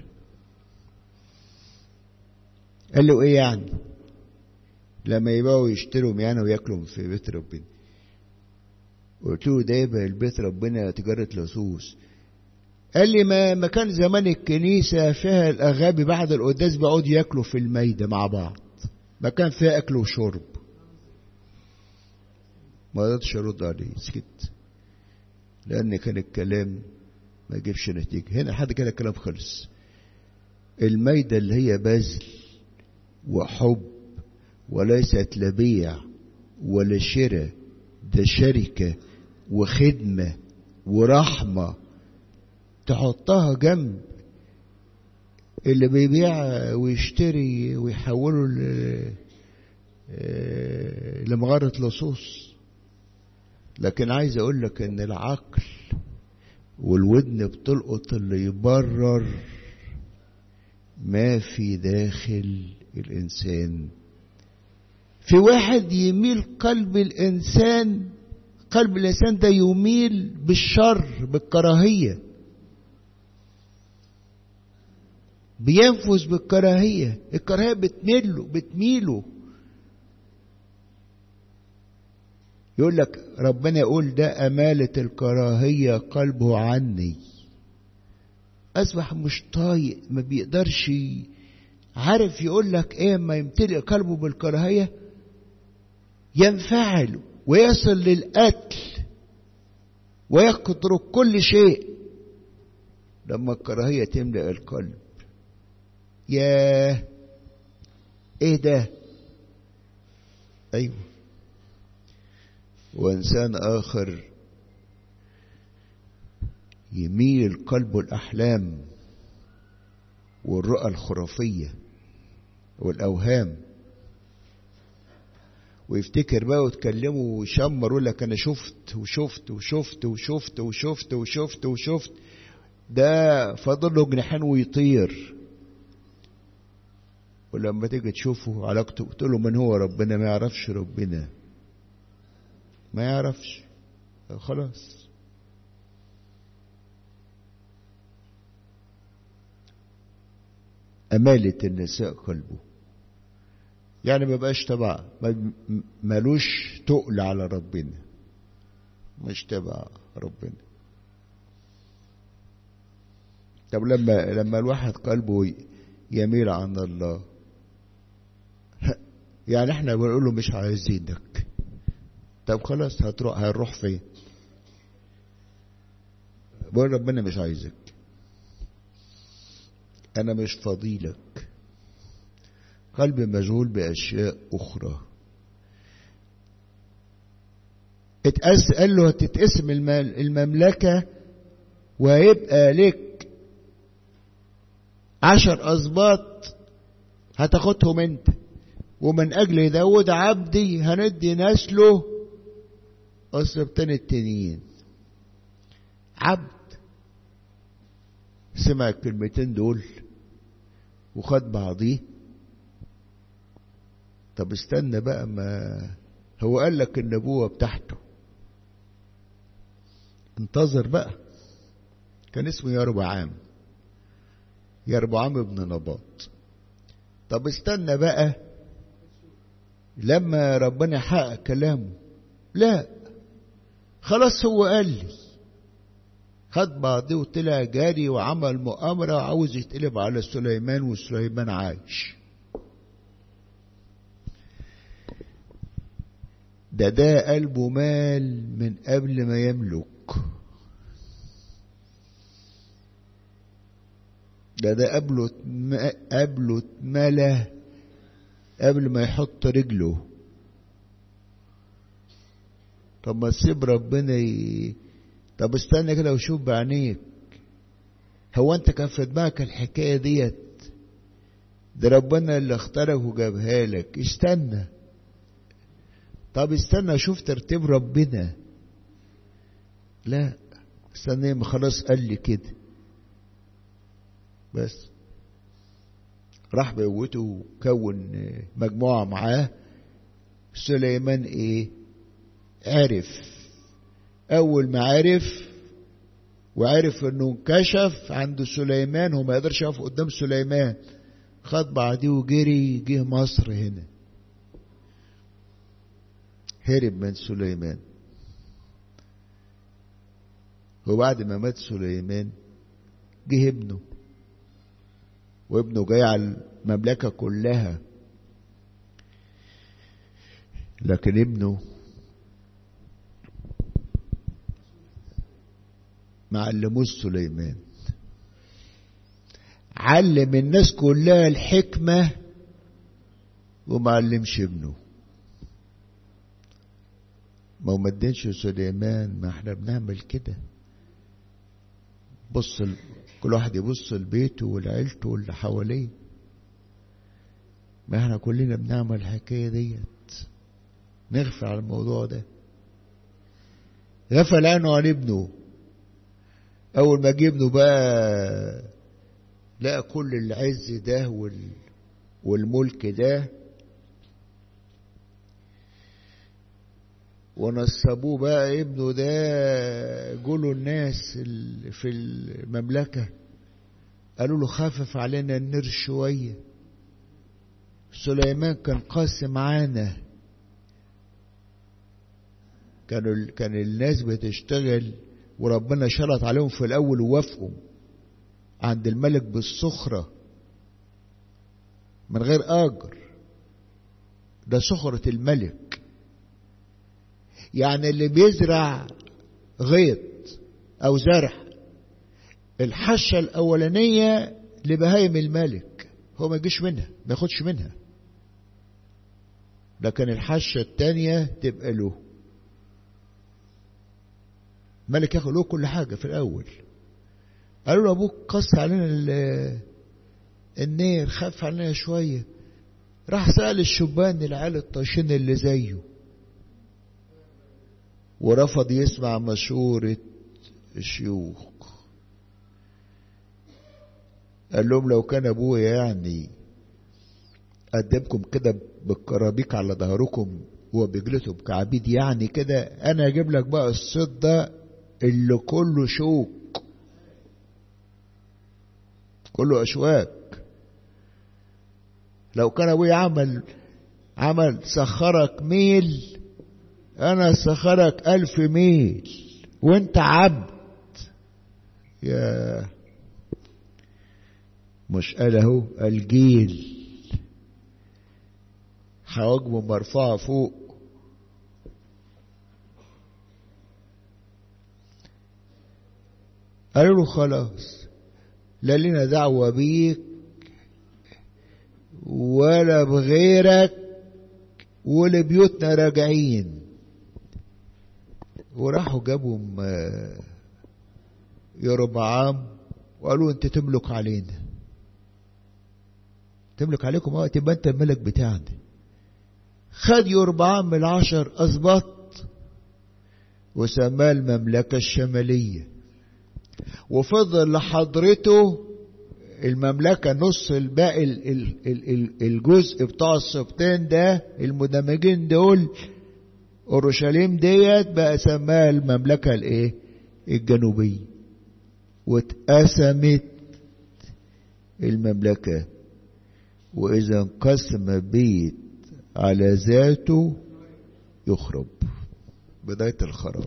قال له ايه يعني؟ لما يبقوا يشتروا ميانا وياكلوا في بيت ربنا. قلت له ده يبقى البيت ربنا تجارة لصوص. قال لي ما ما كان زمان الكنيسة فيها الأغابي بعد القداس بيقعدوا ياكلوا في الميدة مع بعض، ما كان فيها أكل وشرب. ما قدرتش أرد عليه، سكت، لأن كان الكلام ما يجيبش نتيجة. هنا حد كده الكلام خلص. الميدة اللي هي بذل وحب وليست لبيع ولا شراء، ده شركة وخدمة ورحمة، تحطها جنب اللي بيبيع ويشتري ويحوله لمغارة لصوص. لكن عايز اقول لك ان العقل والودن بتلقط اللي يبرر ما في داخل الانسان. في واحد يميل قلب الانسان، قلب الانسان ده يميل بالشر بالكراهية، بينفذ بالكراهية. الكراهية بتميله بتميله يقول لك ربنا يقول ده أمالة الكراهية قلبه عني. أصبح مش طايق، ما بيقدرش عارف يقول لك ايه ما يمتلئ قلبه بالكراهية ينفعل ويصل للقتل ويترك كل شيء لما الكراهية تملأ القلب. ياه ايه ده؟ ايوه. وانسان اخر يميل قلبه الاحلام والرؤى الخرافية والاوهام، ويفتكر بقى ويتكلمه ويشمر ويقول لك انا شفت وشفت وشفت وشفت وشفت وشفت وشفت. ده فاضل له جناحين ويطير، ولما تيجي تشوفه علاقته تقول له من هو ربنا؟ ما يعرفش ربنا، ما يعرفش خلاص. أمالة النساء قلبه، يعني ما بقاش تبع، مالوش تقل على ربنا، مش تبع ربنا. طب لما لما الواحد قلبه يميل عن الله، يعني احنا بنقول له مش عايزينك، طب خلاص هتروح هنروح فين؟ بقول ربنا مش عايزك، انا مش فضيلك، قلبي مشغول باشياء اخرى. اتقس قال له هتتقسم المملكة وهيبقى لك عشر اسباط هتاخدهم انت، ومن اجل داود عبدي هندي نسله السبطين التانيين. عبد سمع الكلمتين دول وخد بعضيه. طب استنى بقى، ما هو قال لك النبوة بتاعته، انتظر بقى. كان اسمه يربعام، يربعام ابن نباط. طب استنى بقى لما ربنا يحقق كلامه. لا خلاص هو قال لي، خد بعضه وطلع جاري وعمل مؤامرة وعاوز يتقلب على سليمان، وسليمان عايش. ده ده قلبه مال من قبل ما يملك، ده ده قبله قبله اتملى قبل ما يحط رجله. طب ما تسيب ربنا ي... طب استنى كده وشوف بعينيك، هو انت كان في دماغك الحكايه ديت؟ ده ربنا اللي اختارك وجابها لك. استنى، طب استنى شوف ترتيب ربنا. لا استنى، ما خلاص قال لي كده بس. راح بقوته وكون مجموعة معاه. سليمان ايه؟ عرف. اول ما عرف وعرف انه انكشف عند سليمان وما يقدرش يقف قدام سليمان، خد بعضيه وجري جه مصر هنا، هرب من سليمان. وبعد ما مات سليمان جه ابنه، وابنه جاي على المملكة كلها، لكن ابنه ما علموش سليمان، علم الناس كلها الحكمة وما علمش ابنه. ما مدنش سليمان. ما احنا بنعمل كده، بص ال... كل واحد يبص لبيته ولعيلته واللي حواليه. ما احنا كلنا بنعمل الحكايه ديت، نغفل على الموضوع ده. غفل عنه عن ابنه. اول ما جه ابنه بقى لقى كل العز ده وال... والملك ده، ونصبوه بقى ابنه ده. جوله الناس في المملكة قالوا له خفف علينا النير شوية، سليمان كان قاسي معانا. كانوا كان الناس بتشتغل وربنا شرط عليهم في الأول ووافقوا عند الملك بالسخرة. من غير أجر. ده سخرة الملك. يعني اللي بيزرع غيط أو زرع، الحشة الأولانية لبهايم الملك، هو ما يجيش منها، ما ياخدش منها، لكن الحشة التانية تبقى له. الملك ياخد له كل حاجة في الأول. قالوا له أبوك قص علينا النير، خف علينا شوية. راح سأل الشبان العيال الطاشين اللي زيه، ورفض يسمع مشورة الشيوخ. قال لهم لو كان أبويا يعني قدمكم كده بالكرابيك على ظهركم وبجلتهم كعبيد يعني كده، أنا أجيب لك بقى الصيد ده اللي كله شوك، كله أشواك. لو كان أبويا عمل عمل سخرك ميل، أنا سخرك ألف ميل وأنت عبد. يا مش قال اهو الجيل حواجبه مرفوعة فوق. قالوا له خلاص لا لنا دعوة بيك ولا بغيرك ولا بيوتنا راجعين. وراحوا جابوا يربعام وقالوا انت تملك علينا، تملك عليكم اه، تبقى انت الملك بتاعنا. خد يربعام من العشر أسباط وسماه المملكة الشمالية، وفضل لحضرته المملكة نص الباقي الجزء بتاع السبطين ده المدمجين دول اورشليم ديت بقى سماها المملكة الايه الجنوبية. واتقسمت المملكة، واذا انقسم بيت على ذاته يخرب. بداية الخراب.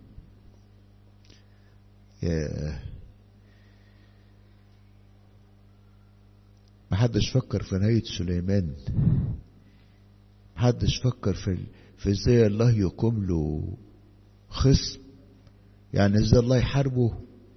ياه، محدش فكر في نهاية سليمان، محدش فكر في في ازاي الله يقوم له خصم، يعني ازاي الله يحاربه.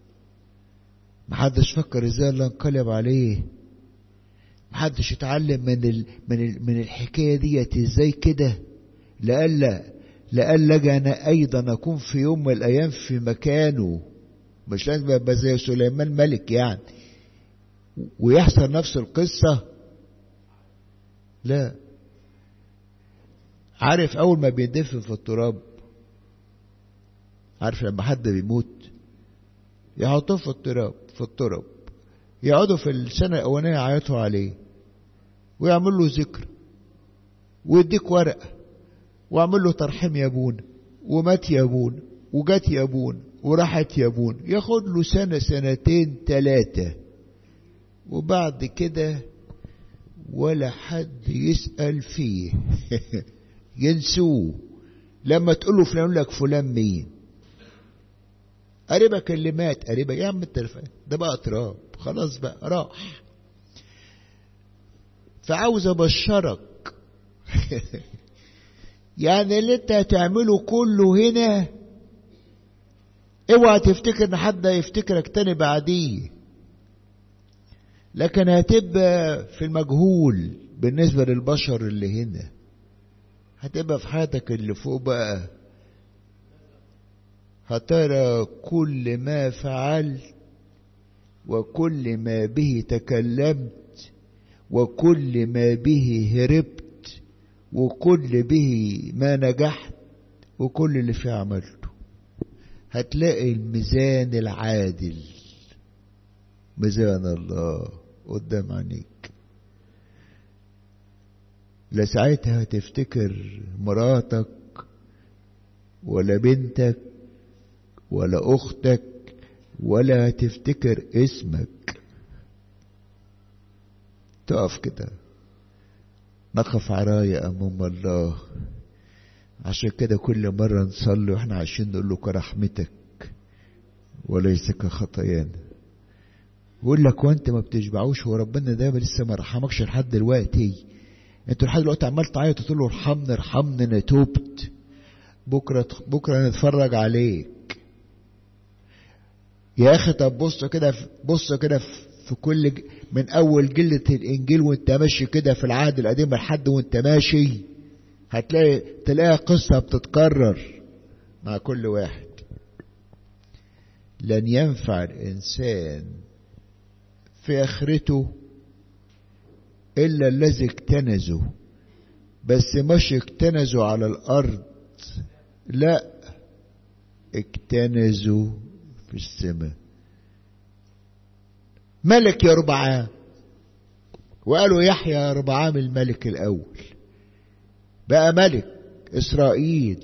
محدش فكر ازاي الله انقلب عليه. محدش اتعلم من ال من ال من الحكايه ديت ازاي كده، لألا لألا انا ايضا اكون في يوم من الايام في مكانه. مش لازم ابقى زي سليمان ملك يعني ويحصل نفس القصه، لا. عارف اول ما بيدفن في التراب، عارف لما حد بيموت يحطوه في التراب في التراب يقعدوا في السنة الأولانية يعيطوا عليه ويعمل له ذكر ويديك ورقة ويعمل له ترحيم يا ابونا ومات يا ابونا وجات يا ابونا وراحت يا ابونا. ياخد له سنة سنتين ثلاثة وبعد كده ولا حد يسأل فيه ينسوه. لما تقول له فلان يقول لك فلان مين؟ قريبك اللي مات، قريبك يا عم التلفون ده بقى تراب خلاص بقى راح. فعاوز ابشرك يعني اللي انت هتعمله كله هنا اوعى تفتكر ان حد يفتكرك تاني بعديه، لكن هتبقى في المجهول بالنسبة للبشر اللي هنا. هتبقى في حياتك اللي فوق بقى هترى كل ما فعلت وكل ما به تكلمت وكل ما به هربت وكل به ما نجحت وكل اللي فيه عملته. هتلاقي الميزان العادل، ميزان الله قدام عينيك. لا ساعتها هتفتكر مراتك ولا بنتك ولا أختك ولا تفتكر اسمك. تقف كده نقف عراية أمام الله. عشان كده كل مرة نصلي واحنا عايشين نقول له كرحمتك وليس كخطايانا. يقول لك وانت ما بتشبعوش، وربنا ده لسه ما رحمكش لحد دلوقتي؟ انتوا لحد دلوقتي عمال تعيط تقول له ارحمني ارحمني انا توبت، بكره بكره نتفرج عليك يا اخي. طب بص كده بص كده في كل ج... من اول جلة الانجيل وانت ماشي كده في العهد القديم لحد وانت ماشي، هتلاقي تلاقي قصة بتتكرر مع كل واحد. لن ينفع الانسان في اخرته الا الذي اكتنزه، بس مش اكتنزوا على الارض، لا اكتنزوا في السماء. ملك يربعام، وقالوا يحيى يربعام الملك الاول بقى ملك اسرائيل،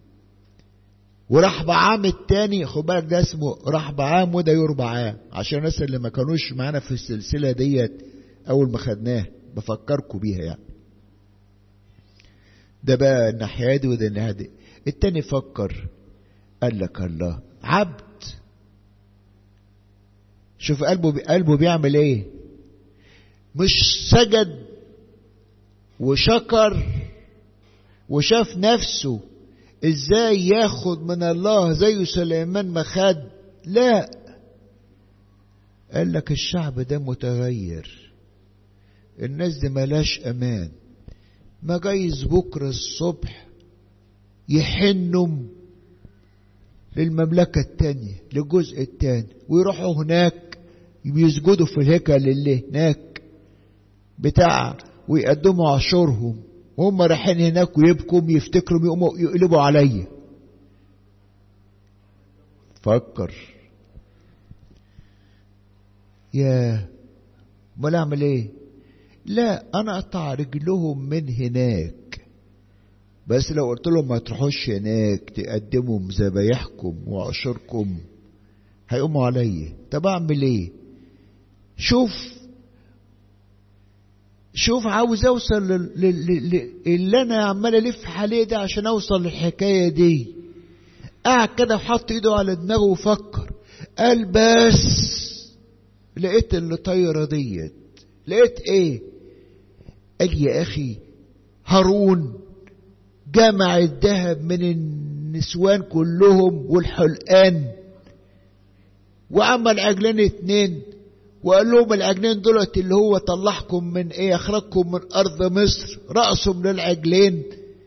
ورحبعام التاني خد بالك ده اسمه رحبعام وده يربعام، عشان الناس اللي ما كانوش معانا في السلسله ديت اول ما خدناها بفكركم بيها يعني. ده بقى الناحيه دي وده الناحيه دي. التاني فكر قال لك الله عبد، شوف قلبه قلبه بيعمل ايه، مش سجد وشكر وشاف نفسه ازاي ياخد من الله زي سليمان ما خد، لا قال لك الشعب ده متغير، الناس دي ملاش امان، ما جايز بكرة الصبح يحنم للمملكة التانية للجزء التاني ويروحوا هناك يسجدوا في الهيكل اللي هناك بتاع ويقدموا عشورهم، وهم رايحين هناك ويبكوا يفتكروا يقوموا يقلبوا عليا. فكر يا امال اعمل ايه؟ لا انا اقطع رجلهم من هناك، بس لو قلت لهم ما تروحوش هناك تقدموا ذبايحكم وعشوركم هيقوموا عليا. طب اعمل ايه؟ شوف شوف عاوز اوصل اللي انا عمال الف عليه ده عشان اوصل للحكايه دي. قاعد كده وحط ايده على دماغه وفكر، قال بس لقيت اللي طايره ديت. لقيت ايه؟ قال يا اخي هارون جمع الذهب من النسوان كلهم والحلقان وعمل عجلين اتنين، وقال لهم العجلين دولت اللي هو طلعكم من ايه، اخرجكم من ارض مصر، رأسهم للعجلين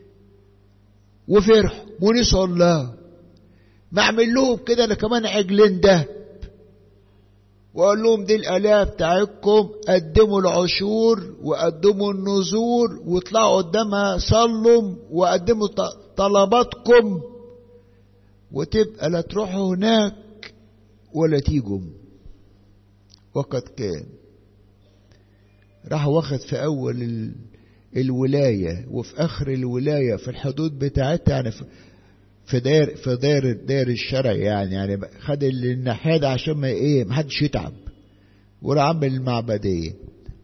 وفرحوا ونسوا الله. ما اعمل لهم كده انا كمان عجلين ده، وقال لهم دي الآلهة بتاعتكم، قدموا العشور وقدموا النذور واطلعوا قدامها صلوا وقدموا طلباتكم، وتبقى لا تروحوا هناك ولا تيجوا. وقد كان راح واخد في اول الولاية وفي اخر الولاية في الحدود بتاعتها، يعني في داير في داير داير الشرع، يعني يعني خد الناحية ده عشان ما ايه محدش يتعب، وراح عمل المعبدية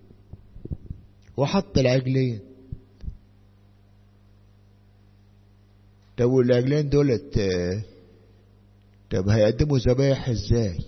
وحط العجلين. طب والعجلين دولت طب هيقدموا ذبايح ازاي؟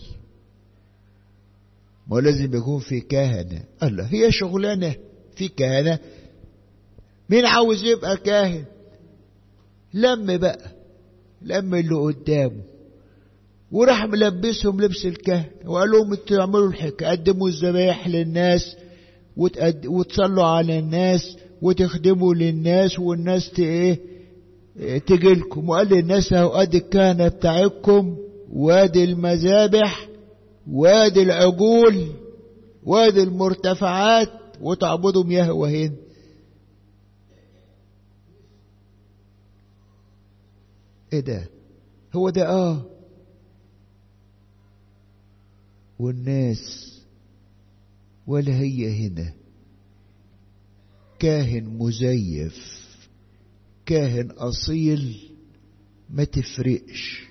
ما لازم يكون في كهنة. الله هي شغلانة في كهنة؟ مين عاوز يبقى كاهن؟ لم بقى لم اللي قدامه وراح ملبسهم لبس الكهنة وقال لهم انتوا تعملوا الحكاية، قدموا الذبائح للناس وتقد... وتصلوا على الناس وتخدموا للناس والناس ت... ايه تجي لكم. وقال للناس اهو ادي الكهنة بتاعتكم وادي المذابح وادي العجول وادي المرتفعات وتعبدوا يهوه هنا. ايه ده؟ هو ده اه. والناس ولا هي هنا، كاهن مزيف كاهن اصيل ما تفرقش.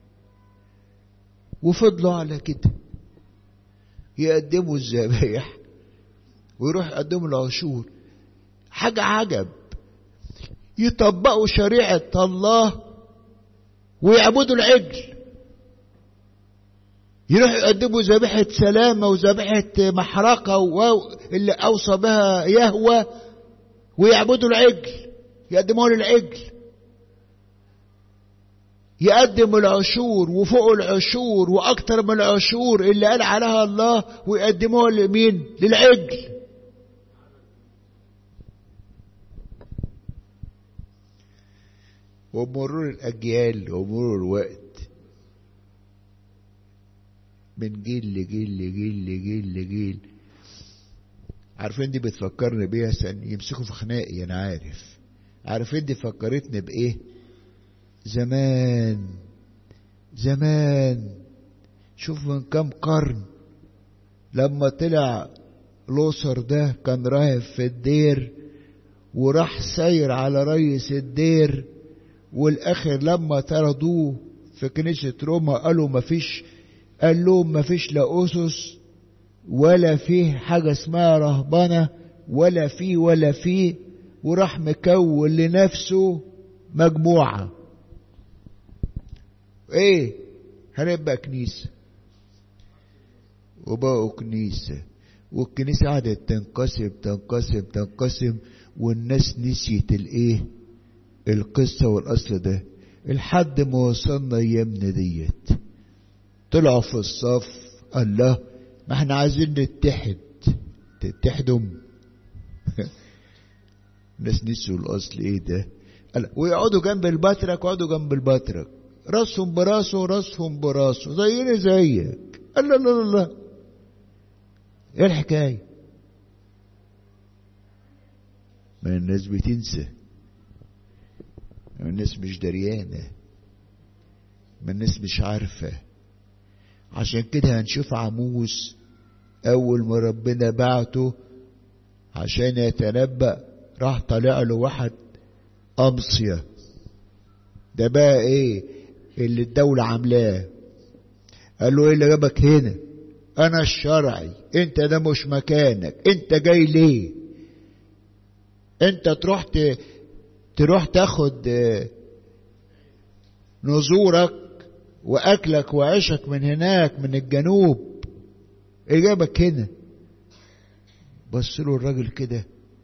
وفضلوا على كده يقدموا الذبايح ويروح يقدموا العشور. حاجة عجب، يطبقوا شريعة الله ويعبدوا العجل. يروح يقدموا ذبيحة سلامة وذبيحة محرقة اللي أوصى بها يهوه، ويعبدوا العجل، يقدموها للعجل. يقدم العشور وفوق العشور وأكتر من العشور اللي قال عليها الله، ويقدموها لمين؟ للعجل. ومرور الأجيال ومرور الوقت من جيل لجيل لجيل لجيل لجيل. عارفين دي بتفكرني بيه؟ عشان يمسكوا في خناقي انا عارف. عارفين دي فكرتني بايه؟ زمان زمان، شوف من كام قرن، لما طلع لوثر ده كان راهب في الدير، وراح ساير على رئيس الدير، والاخر لما طردوه في كنيسة روما قالوا مفيش، قال لهم مفيش لا أسس ولا فيه حاجة اسمها رهبنة ولا فيه ولا فيه، وراح مكون لنفسه مجموعة. ايه؟ هنبقى كنيسة. وبقوا كنيسة، والكنيسة قعدت تنقسم تنقسم تنقسم، والناس نسيت الايه؟ القصة والاصل ده، لحد ما وصلنا ايامنا ديت. طلعوا في الصف، الله ما احنا عايزين نتحد. تتحدوا؟ الناس نسوا الاصل ايه ده. ويقعدوا جنب البطرك، ويقعدوا جنب البطرك، راسهم براسه وراسهم براسه، زينا زيك. الله لا لا لا، ايه الحكايه؟ ما الناس بتنسى، ما الناس مش دريانه، ما الناس مش عارفه. عشان كده هنشوف عموس اول ما ربنا بعته عشان يتنبأ، راح طلع له واحد أمصية. ده بقى ايه اللي الدولة عاملاه؟ قال له ايه اللي جابك هنا؟ انا الشرعي، انت ده مش مكانك، انت جاي ليه؟ انت تروح ت... تروح تاخد نزورك واكلك وعيشك من هناك من الجنوب، ايه جابك هنا؟ بص له الراجل كده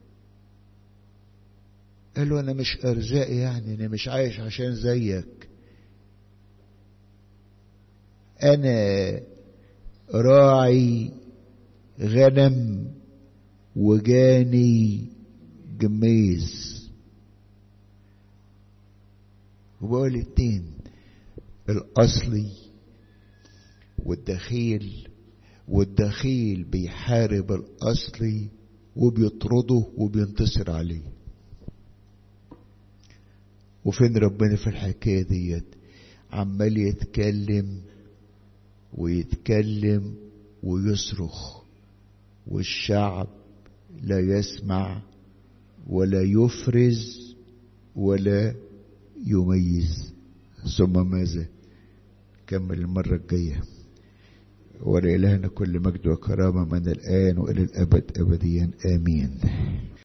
قال له انا مش ارزاقي، يعني انا مش عايش عشان زيك، انا راعي غنم وجاني جميز. وبقول الاتنين، الاصلي والدخيل، والدخيل بيحارب الاصلي وبيطرده وبينتصر عليه. وفين ربنا في الحكاية ديت؟ عمال يتكلم ويتكلم ويصرخ، والشعب لا يسمع ولا يفرز ولا يميز. ثم ماذا؟ كمل المرة الجاية. ولإلهنا كل مجد وكرامة من الآن وإلى الأبد أبديا آمين.